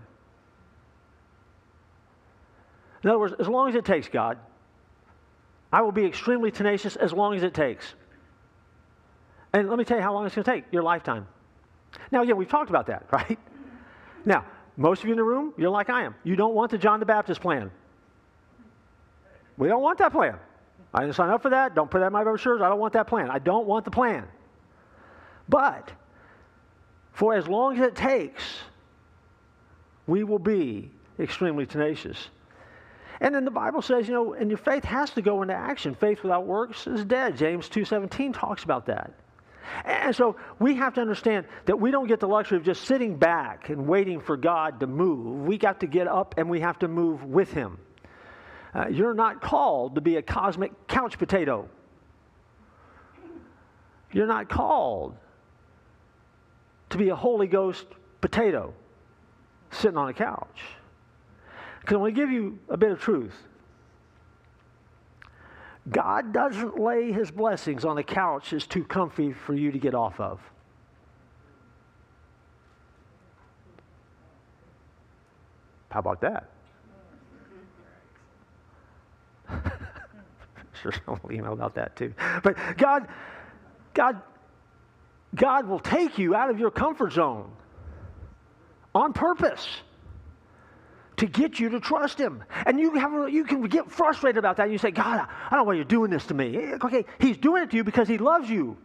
In other words, as long as it takes, God, I will be extremely tenacious as long as it takes. And let me tell you how long it's going to take, your lifetime. Now, again, we've talked about that, right? Now, most of you in the room, you're like I am. You don't want the John the Baptist plan. We don't want that plan. I didn't sign up for that. Don't put that in my brochures. I don't want that plan. I don't want the plan. But for as long as it takes, we will be extremely tenacious. And then the Bible says, and your faith has to go into action. Faith without works is dead. James 2:17 talks about that. And so we have to understand that we don't get the luxury of just sitting back and waiting for God to move. We got to get up and we have to move with Him. You're not called to be a cosmic couch potato. You're not called to be a Holy Ghost potato sitting on a couch. Because I want to give you a bit of truth. God doesn't lay His blessings on a couch that's too comfy for you to get off of. How about that? Sure, someone will email about that too. But God will take you out of your comfort zone on purpose to get you to trust Him. And you can get frustrated about that. And you say, God, I don't know why you're doing this to me. Okay, He's doing it to you because He loves you.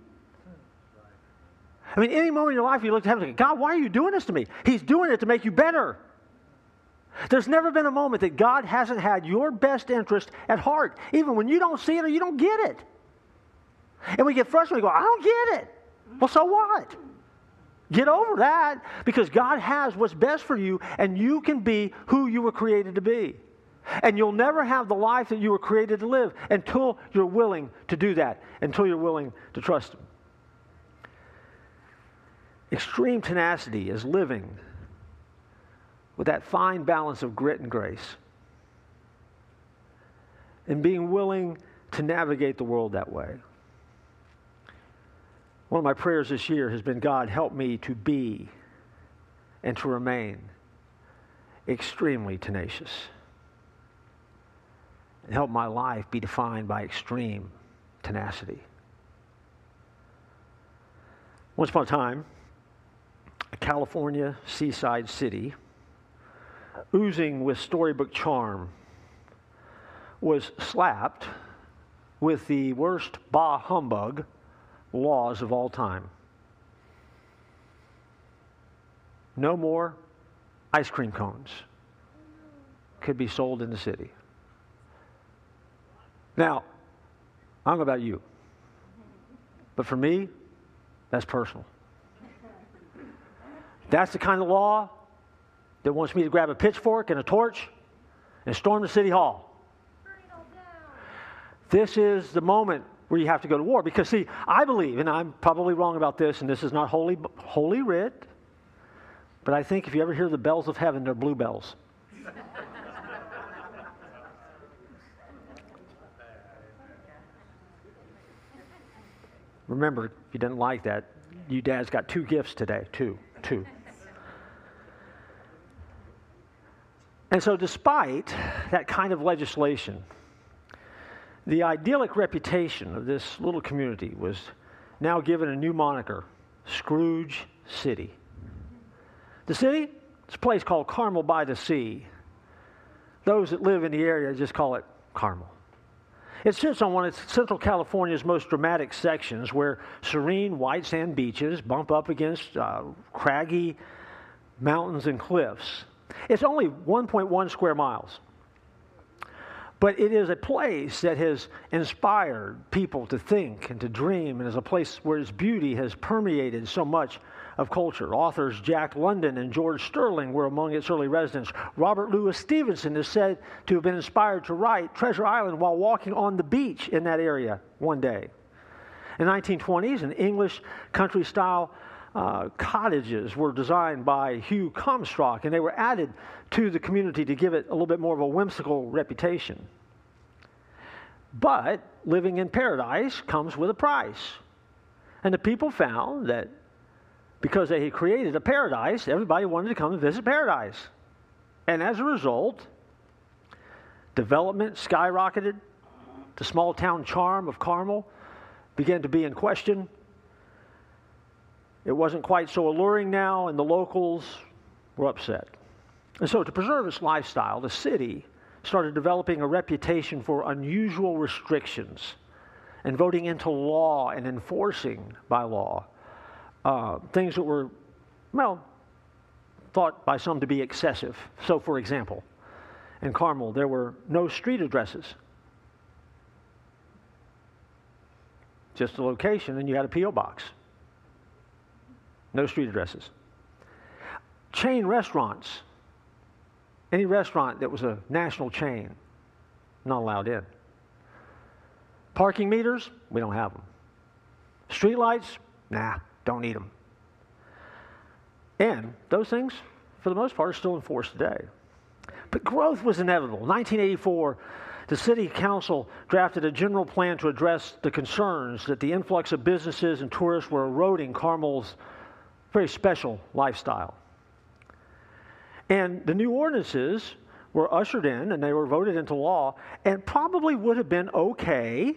I mean, any moment in your life you look to heaven and say, God, why are you doing this to me? He's doing it to make you better. There's never been a moment that God hasn't had your best interest at heart, even when you don't see it or you don't get it. And we get frustrated and go, I don't get it. Well, so what? Get over that, because God has what's best for you, and you can be who you were created to be. And you'll never have the life that you were created to live until you're willing to do that, until you're willing to trust Him. Extreme tenacity is living with that fine balance of grit and grace, and being willing to navigate the world that way. One of my prayers this year has been, God, help me to be and to remain extremely tenacious. And help my life be defined by extreme tenacity. Once upon a time, a California seaside city, oozing with storybook charm, was slapped with the worst bah humbug laws of all time. No more ice cream cones could be sold in the city. Now, I don't know about you, but for me, that's personal. That's the kind of law that wants me to grab a pitchfork and a torch and storm the city hall. This is the moment where you have to go to war. Because, see, I believe, and I'm probably wrong about this, and this is not holy writ, But I think if you ever hear the bells of heaven, they're blue bells. Remember, if you didn't like that, you dads got 2 gifts today. Two. And so despite that kind of legislation, the idyllic reputation of this little community was now given a new moniker, Scrooge City. The city? It's a place called Carmel by the Sea. Those that live in the area just call it Carmel. It sits on one of Central California's most dramatic sections where serene white sand beaches bump up against craggy mountains and cliffs. It's only 1.1 square miles. But it is a place that has inspired people to think and to dream, and is a place where its beauty has permeated so much of culture. Authors Jack London and George Sterling were among its early residents. Robert Louis Stevenson is said to have been inspired to write Treasure Island while walking on the beach in that area one day. In the 1920s, an English country-style cottages were designed by Hugh Comstock, and they were added to the community to give it a little bit more of a whimsical reputation. But living in paradise comes with a price. And the people found that because they had created a paradise, everybody wanted to come and visit paradise. And as a result, development skyrocketed. The small town charm of Carmel began to be in question. It wasn't quite so alluring now, and the locals were upset. And so to preserve its lifestyle, the city started developing a reputation for unusual restrictions and voting into law and enforcing by law things that were, well, thought by some to be excessive. So, for example, in Carmel, there were no street addresses. Just a location, and you had a P.O. box. No street addresses. Chain restaurants. Any restaurant that was a national chain, not allowed in. Parking meters, we don't have them. Street lights, nah, don't need them. And those things, for the most part, are still enforced today. But growth was inevitable. In 1984, the city council drafted a general plan to address the concerns that the influx of businesses and tourists were eroding Carmel's very special lifestyle. And the new ordinances were ushered in, and they were voted into law, and probably would have been okay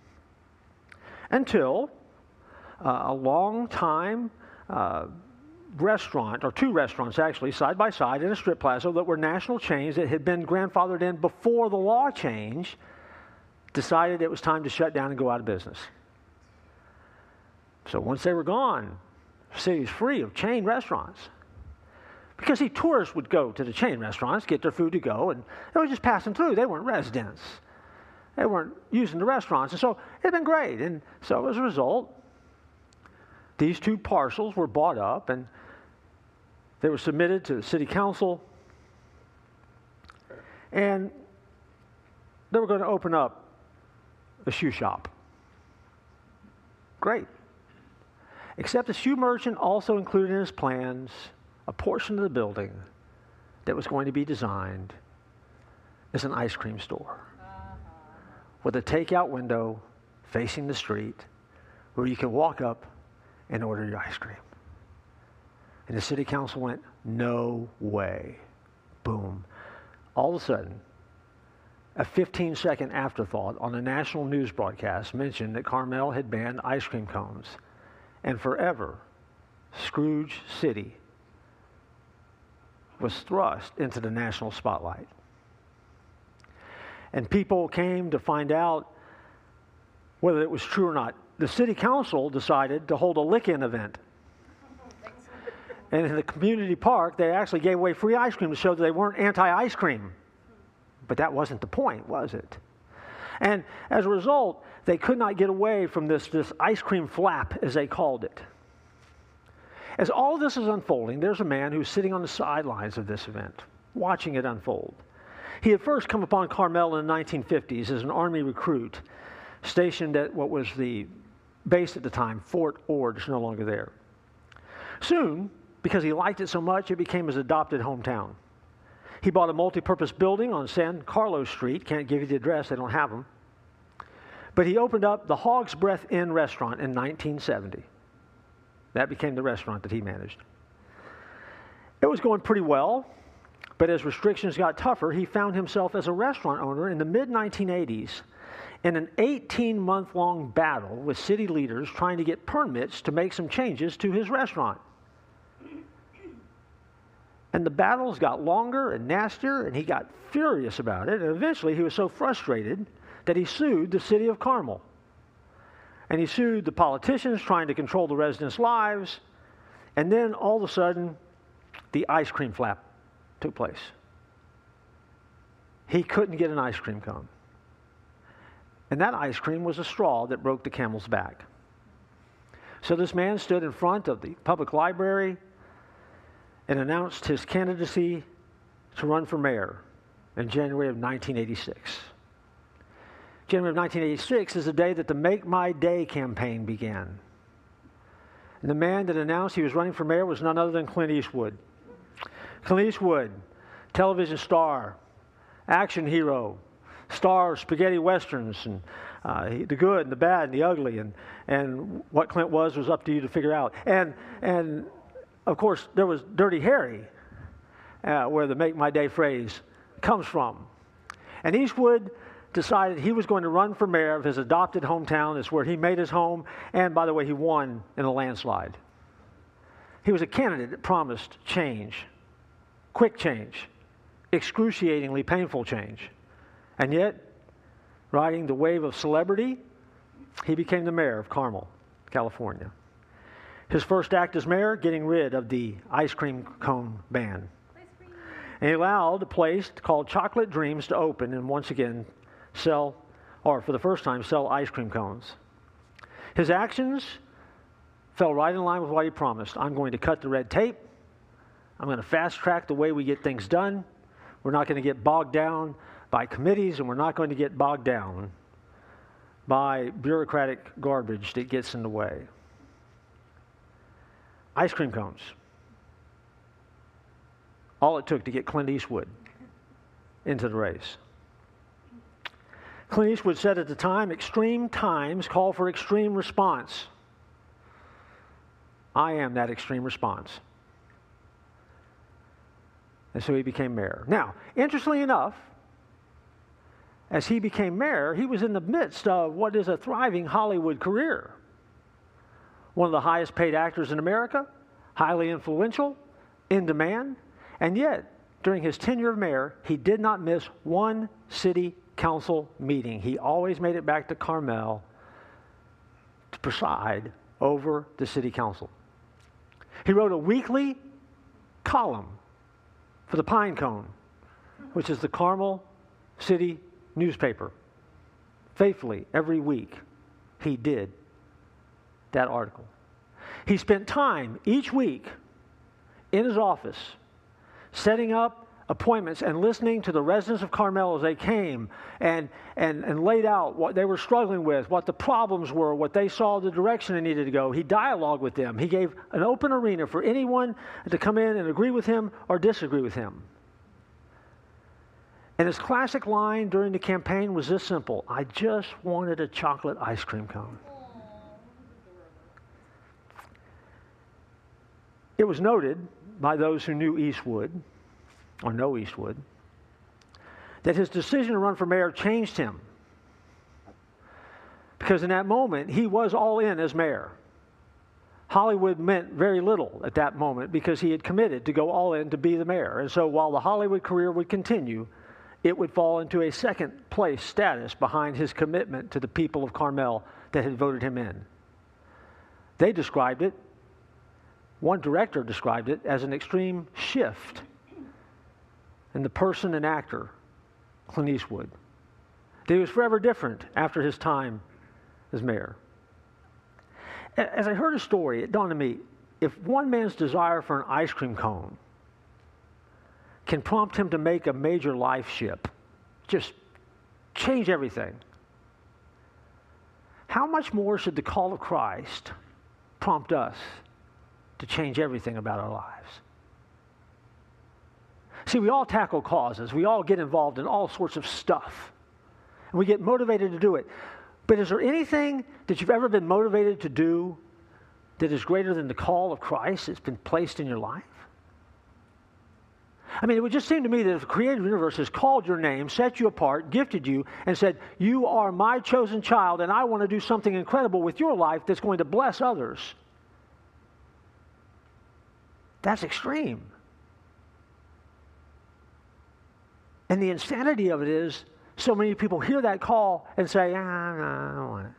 until a long-time restaurant, or 2 restaurants actually, side by side in a strip plaza that were national chains that had been grandfathered in before the law change, decided it was time to shut down and go out of business. So once they were gone, the city was free of chain restaurants. Because tourists would go to the chain restaurants, get their food to go, and they were just passing through. They weren't residents. They weren't using the restaurants. And so it had been great. And so as a result, these 2 parcels were bought up, and they were submitted to the city council. And they were going to open up a shoe shop. Great. Except the shoe merchant also included in his plans a portion of the building that was going to be designed as an ice cream store with a takeout window facing the street where you can walk up and order your ice cream. And the city council went, no way. Boom. All of a sudden, a 15-second afterthought on a national news broadcast mentioned that Carmel had banned ice cream cones. And forever, Scrooge City was thrust into the national spotlight. And people came to find out whether it was true or not. The city council decided to hold a lick-in event. And in the community park, they actually gave away free ice cream to show that they weren't anti-ice cream. But that wasn't the point, was it? And as a result, they could not get away from this ice cream flap, as they called it. As all of this is unfolding, there's a man who's sitting on the sidelines of this event, watching it unfold. He had first come upon Carmel in the 1950s as an Army recruit, stationed at what was the base at the time, Fort Ord, no longer there. Soon because he liked it so much, it became his adopted hometown. He bought a multi-purpose building on San Carlos Street. Can't give you the address, they don't have them. But he opened up the Hog's Breath Inn restaurant in 1970. That became the restaurant that he managed. It was going pretty well, but as restrictions got tougher, he found himself as a restaurant owner in the mid-1980s in an 18-month-long battle with city leaders trying to get permits to make some changes to his restaurant. And the battles got longer and nastier, and he got furious about it, and eventually he was so frustrated that he sued the city of Carmel. And he sued the politicians trying to control the residents' lives, and then all of a sudden, the ice cream flap took place. He couldn't get an ice cream cone. And that ice cream was a straw that broke the camel's back. So this man stood in front of the public library and announced his candidacy to run for mayor in January of 1986. January of 1986 is the day that the Make My Day campaign began. And the man that announced he was running for mayor was none other than Clint Eastwood. Clint Eastwood, television star, action hero, star of spaghetti westerns, and the good and the bad and the ugly, and what Clint was up to you to figure out. And of course, there was Dirty Harry, where the Make My Day phrase comes from. And Eastwood decided he was going to run for mayor of his adopted hometown. It's where he made his home, and by the way, he won in a landslide. He was a candidate that promised change, quick change, excruciatingly painful change. And yet, riding the wave of celebrity, he became the mayor of Carmel, California. His first act as mayor, getting rid of the ice cream cone ban. And he allowed a place called Chocolate Dreams to open and once again sell, or for the first time, sell ice cream cones. His actions fell right in line with what he promised. I'm going to cut the red tape. I'm going to fast track the way we get things done. We're not going to get bogged down by committees, and we're not going to get bogged down by bureaucratic garbage that gets in the way. Ice cream cones. All it took to get Clint Eastwood into the race. Clint Eastwood said at the time, extreme times call for extreme response. I am that extreme response. And so he became mayor. Now, interestingly enough, as he became mayor, he was in the midst of what is a thriving Hollywood career. One of the highest paid actors in America, highly influential, in demand, and yet, during his tenure of mayor, he did not miss one city council meeting. He always made it back to Carmel to preside over the city council. He wrote a weekly column for the Pine Cone, which is the Carmel City newspaper. Faithfully, every week, he did that article. He spent time each week in his office setting up appointments and listening to the residents of Carmel as they came and laid out what they were struggling with, what the problems were, what they saw the direction they needed to go. He dialogued with them. He gave an open arena for anyone to come in and agree with him or disagree with him. And his classic line during the campaign was this simple: I just wanted a chocolate ice cream cone. It was noted by those who knew Eastwood, or know Eastwood, that his decision to run for mayor changed him. Because in that moment, he was all in as mayor. Hollywood meant very little at that moment because he had committed to go all in to be the mayor. And so while the Hollywood career would continue, it would fall into a second place status behind his commitment to the people of Carmel that had voted him in. They described it, one director described it as an extreme shift in the person and actor, Clint Eastwood. That he was forever different after his time as mayor. As I heard his story, it dawned on me, if one man's desire for an ice cream cone can prompt him to make a major life shift, just change everything, how much more should the call of Christ prompt us to change everything about our lives. See, we all tackle causes. We all get involved in all sorts of stuff. And we get motivated to do it. But is there anything that you've ever been motivated to do that is greater than the call of Christ that's been placed in your life? I mean, it would just seem to me that if the creative universe has called your name, set you apart, gifted you, and said, you are my chosen child, and I want to do something incredible with your life that's going to bless others. That's extreme. And the insanity of it is, so many people hear that call and say, no, I don't want it.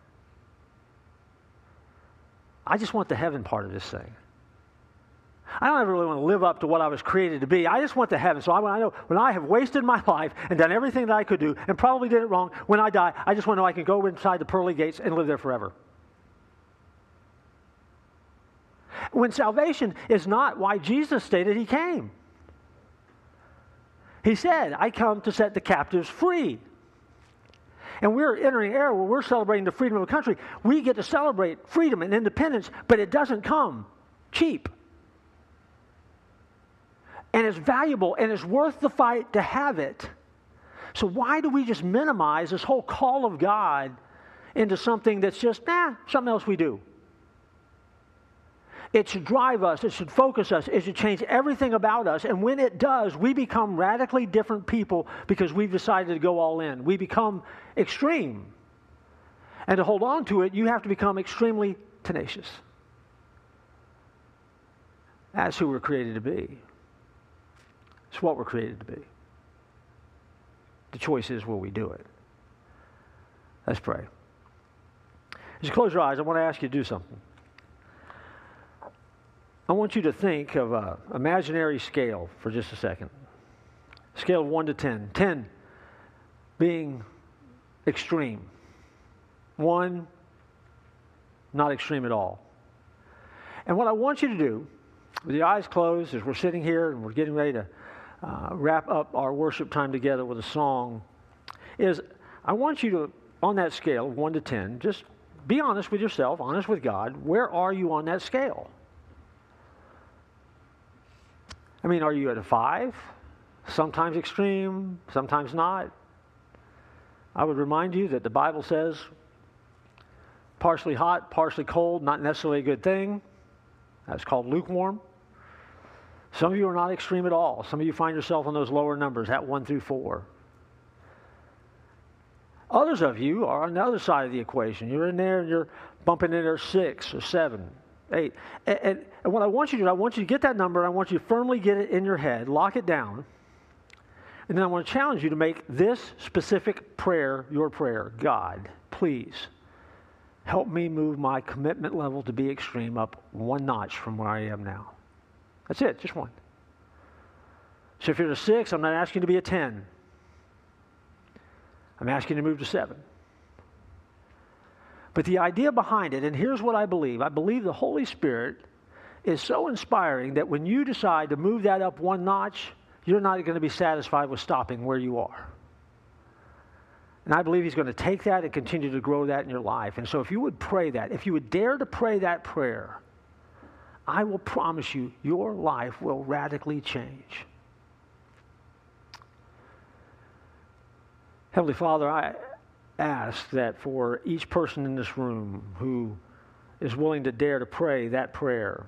I just want the heaven part of this thing. I don't ever really want to live up to what I was created to be. I just want the heaven. So I know when I have wasted my life and done everything that I could do and probably did it wrong, when I die, I just want to know I can go inside the pearly gates and live there forever. When salvation is not why Jesus stated he came. He said, I come to set the captives free. And we're entering an era where we're celebrating the freedom of a country. We get to celebrate freedom and independence, but it doesn't come cheap. And it's valuable, and it's worth the fight to have it. So why do we just minimize this whole call of God into something that's just, something else we do? It should drive us. It should focus us. It should change everything about us. And when it does, we become radically different people because we've decided to go all in. We become extreme. And to hold on to it, you have to become extremely tenacious. That's who we're created to be. It's what we're created to be. The choice is, will we do it? Let's pray. As you close your eyes, I want to ask you to do something. I want you to think of an imaginary scale for just a second. Scale of 1 to 10. 10 being extreme. 1, not extreme at all. And what I want you to do, with your eyes closed, as we're sitting here and we're getting ready to wrap up our worship time together with a song, is I want you to, on that scale of 1 to 10, just be honest with yourself, honest with God. Where are you on that scale? I mean, are you at a 5? Sometimes extreme, sometimes not. I would remind you that the Bible says partially hot, partially cold, not necessarily a good thing. That's called lukewarm. Some of you are not extreme at all. Some of you find yourself in those lower numbers, at 1 through 4. Others of you are on the other side of the equation. You're in there and you're bumping in there 6 or 7. 8. And what I want you to do, I want you to get that number, and I want you to firmly get it in your head, lock it down, and then I want to challenge you to make this specific prayer your prayer. God, please help me move my commitment level to be extreme up 1 notch from where I am now. That's it, just 1. So if you're at a 6, I'm not asking you to be a 10. I'm asking you to move to 7. But the idea behind it, and here's what I believe the Holy Spirit is so inspiring that when you decide to move that up 1 notch, you're not going to be satisfied with stopping where you are. And I believe He's going to take that and continue to grow that in your life. And so if you would pray that, if you would dare to pray that prayer, I will promise you your life will radically change. Heavenly Father, I ask that for each person in this room who is willing to dare to pray that prayer,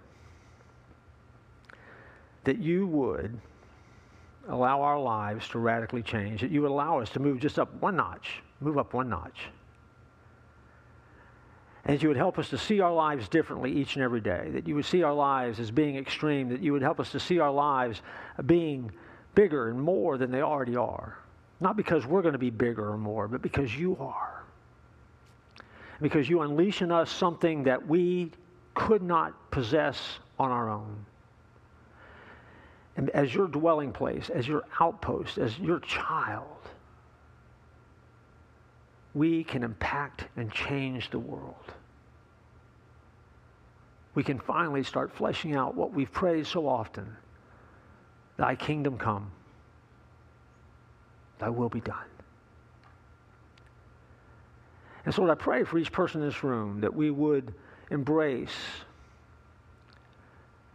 that you would allow our lives to radically change, that you would allow us to move just up 1 notch, move up 1 notch. And that you would help us to see our lives differently each and every day, that you would see our lives as being extreme, that you would help us to see our lives being bigger and more than they already are. Not because we're going to be bigger or more, but because you are. Because you unleash in us something that we could not possess on our own. And as your dwelling place, as your outpost, as your child, we can impact and change the world. We can finally start fleshing out what we've prayed so often. Thy kingdom come. Thy will be done. And so Lord, I pray for each person in this room that we would embrace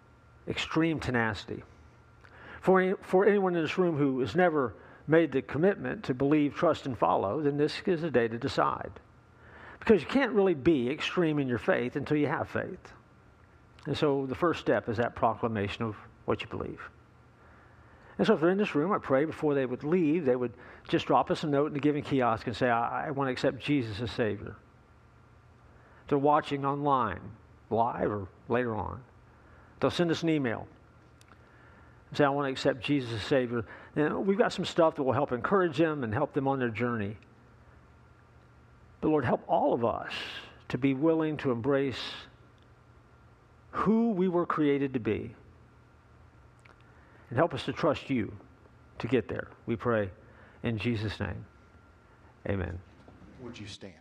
extreme tenacity. For anyone in this room who has never made the commitment to believe, trust, and follow, then this is a day to decide. Because you can't really be extreme in your faith until you have faith. And so the first step is that proclamation of what you believe. And so if they're in this room, I pray before they would leave, they would just drop us a note in the giving kiosk and say, I want to accept Jesus as Savior. If they're watching online, live or later on, they'll send us an email and say, I want to accept Jesus as Savior. And we've got some stuff that will help encourage them and help them on their journey. But Lord, help all of us to be willing to embrace who we were created to be. And help us to trust you to get there. We pray in Jesus' name. Amen. Would you stand?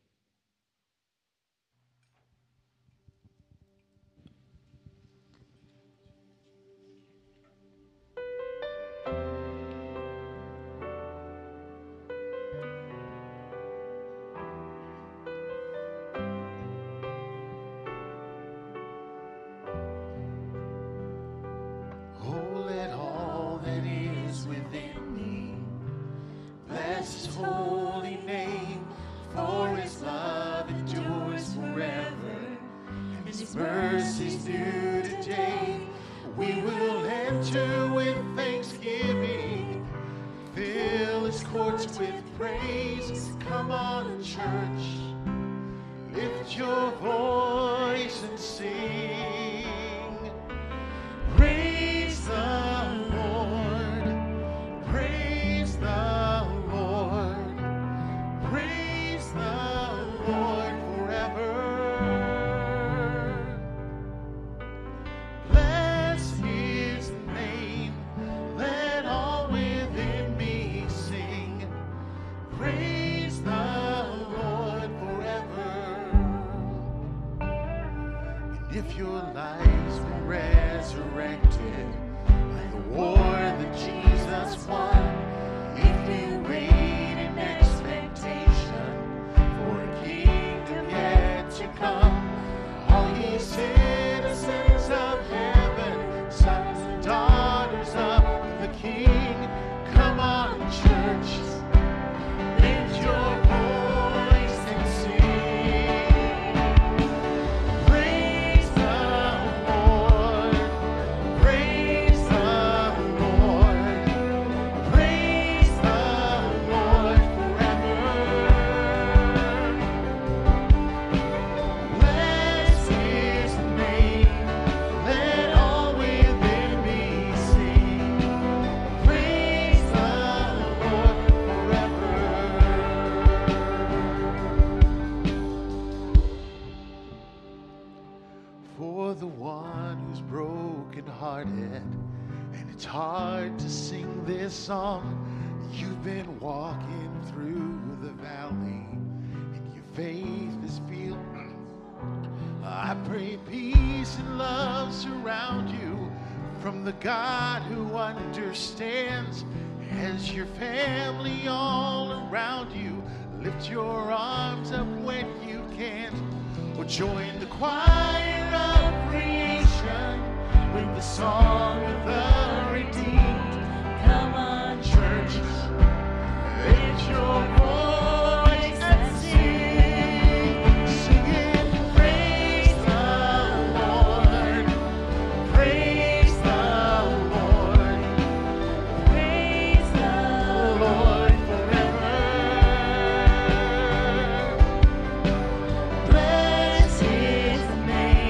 Mercies due today, we will enter with thanksgiving, fill his courts with praise. Come on, church, lift your voice and sing. Praise the Lord, praise the Lord, praise the Lord forever. If your lives were resurrected by the war that Jesus won, if you wait in expectation for a kingdom yet to come, all ye citizens of heaven, sons and daughters of the King, come on, church, lift your voice and sing. And it's hard to sing this song. You've been walking through the valley and your faith is feeling. I pray peace and love surround you from the God who understands. As your family all around you, lift your arms up when you can, or join the choir of creation with the song of the redeemed. Come on, church, lift your voice and sing. Sing it, praise the Lord, praise the Lord, praise the Lord forever. Bless his name.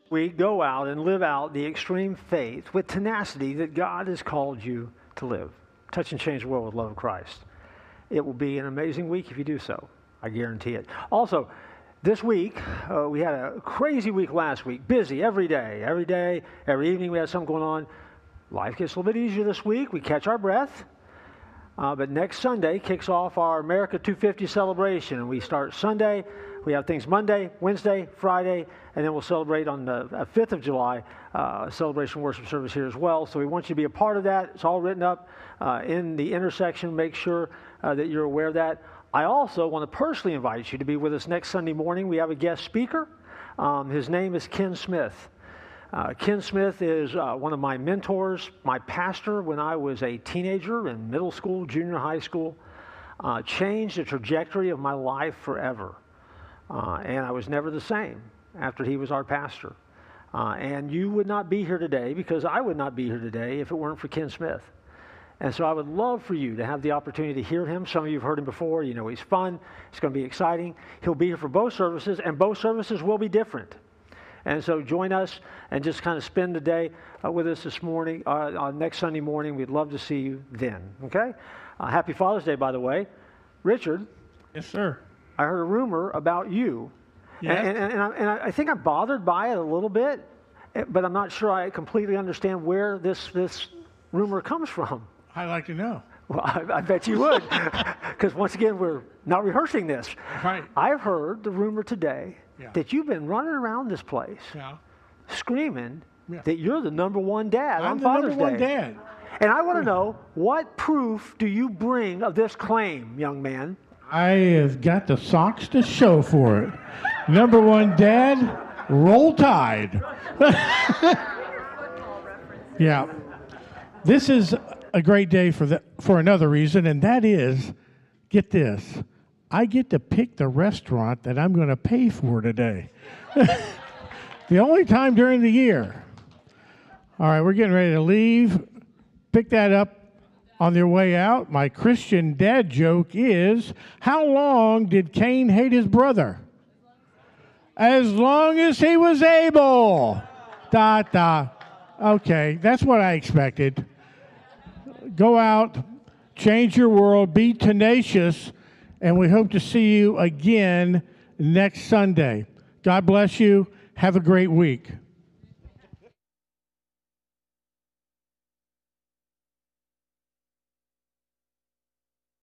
we go out and live out the extreme faith with tenacity that God has called you to live. Touch and change the world with love of Christ. It will be an amazing week if you do so. I guarantee it. Also, this week, we had a crazy week last week. Busy every day, every evening we had something going on. Life gets a little bit easier this week. We catch our breath. But next Sunday kicks off our America 250 celebration. And we start Sunday. We have things Monday, Wednesday, Friday, and then we'll celebrate on the 5th of July, celebration worship service here as well. So we want you to be a part of that. It's all written up in the intersection. Make sure that you're aware of that. I also want to personally invite you to be with us next Sunday morning. We have a guest speaker. His name is Ken Smith. Ken Smith is one of my mentors, my pastor when I was a teenager in middle school, junior high school, changed the trajectory of my life forever. And I was never the same after he was our pastor. And you would not be here today, because I would not be here today if it weren't for Ken Smith. And so I would love for you to have the opportunity to hear him. Some of you have heard him before. You know he's fun. It's going to be exciting. He'll be here for both services, and both services will be different. And so join us and just kind of spend the day with us this morning, next Sunday morning. We'd love to see you then, okay? Happy Father's Day, by the way. Richard. Yes, sir. I heard a rumor about you. Yeah. And I think I'm bothered by it a little bit, but I'm not sure I completely understand where this rumor comes from. I'd like to know. Well, I bet you would, because once again, we're not rehearsing this. Right. I've heard the rumor today Yeah. that you've been running around this place screaming Yeah. that you're the number one dad I'm on the Father's number one Day. dad. And I want to know, what proof do you bring of this claim, young man? I have got the socks to show for it. Number one dad, roll tide. Yeah. This is a great day for another reason, and that is, get this, I get to pick the restaurant that I'm going to pay for today. The only time during the year. All right, we're getting ready to leave. Pick that up on their way out. My Christian dad joke is, how long did Cain hate his brother? As long as he was able. Okay, that's what I expected. Go out, change your world, be tenacious, and we hope to see you again next Sunday. God bless you. Have a great week.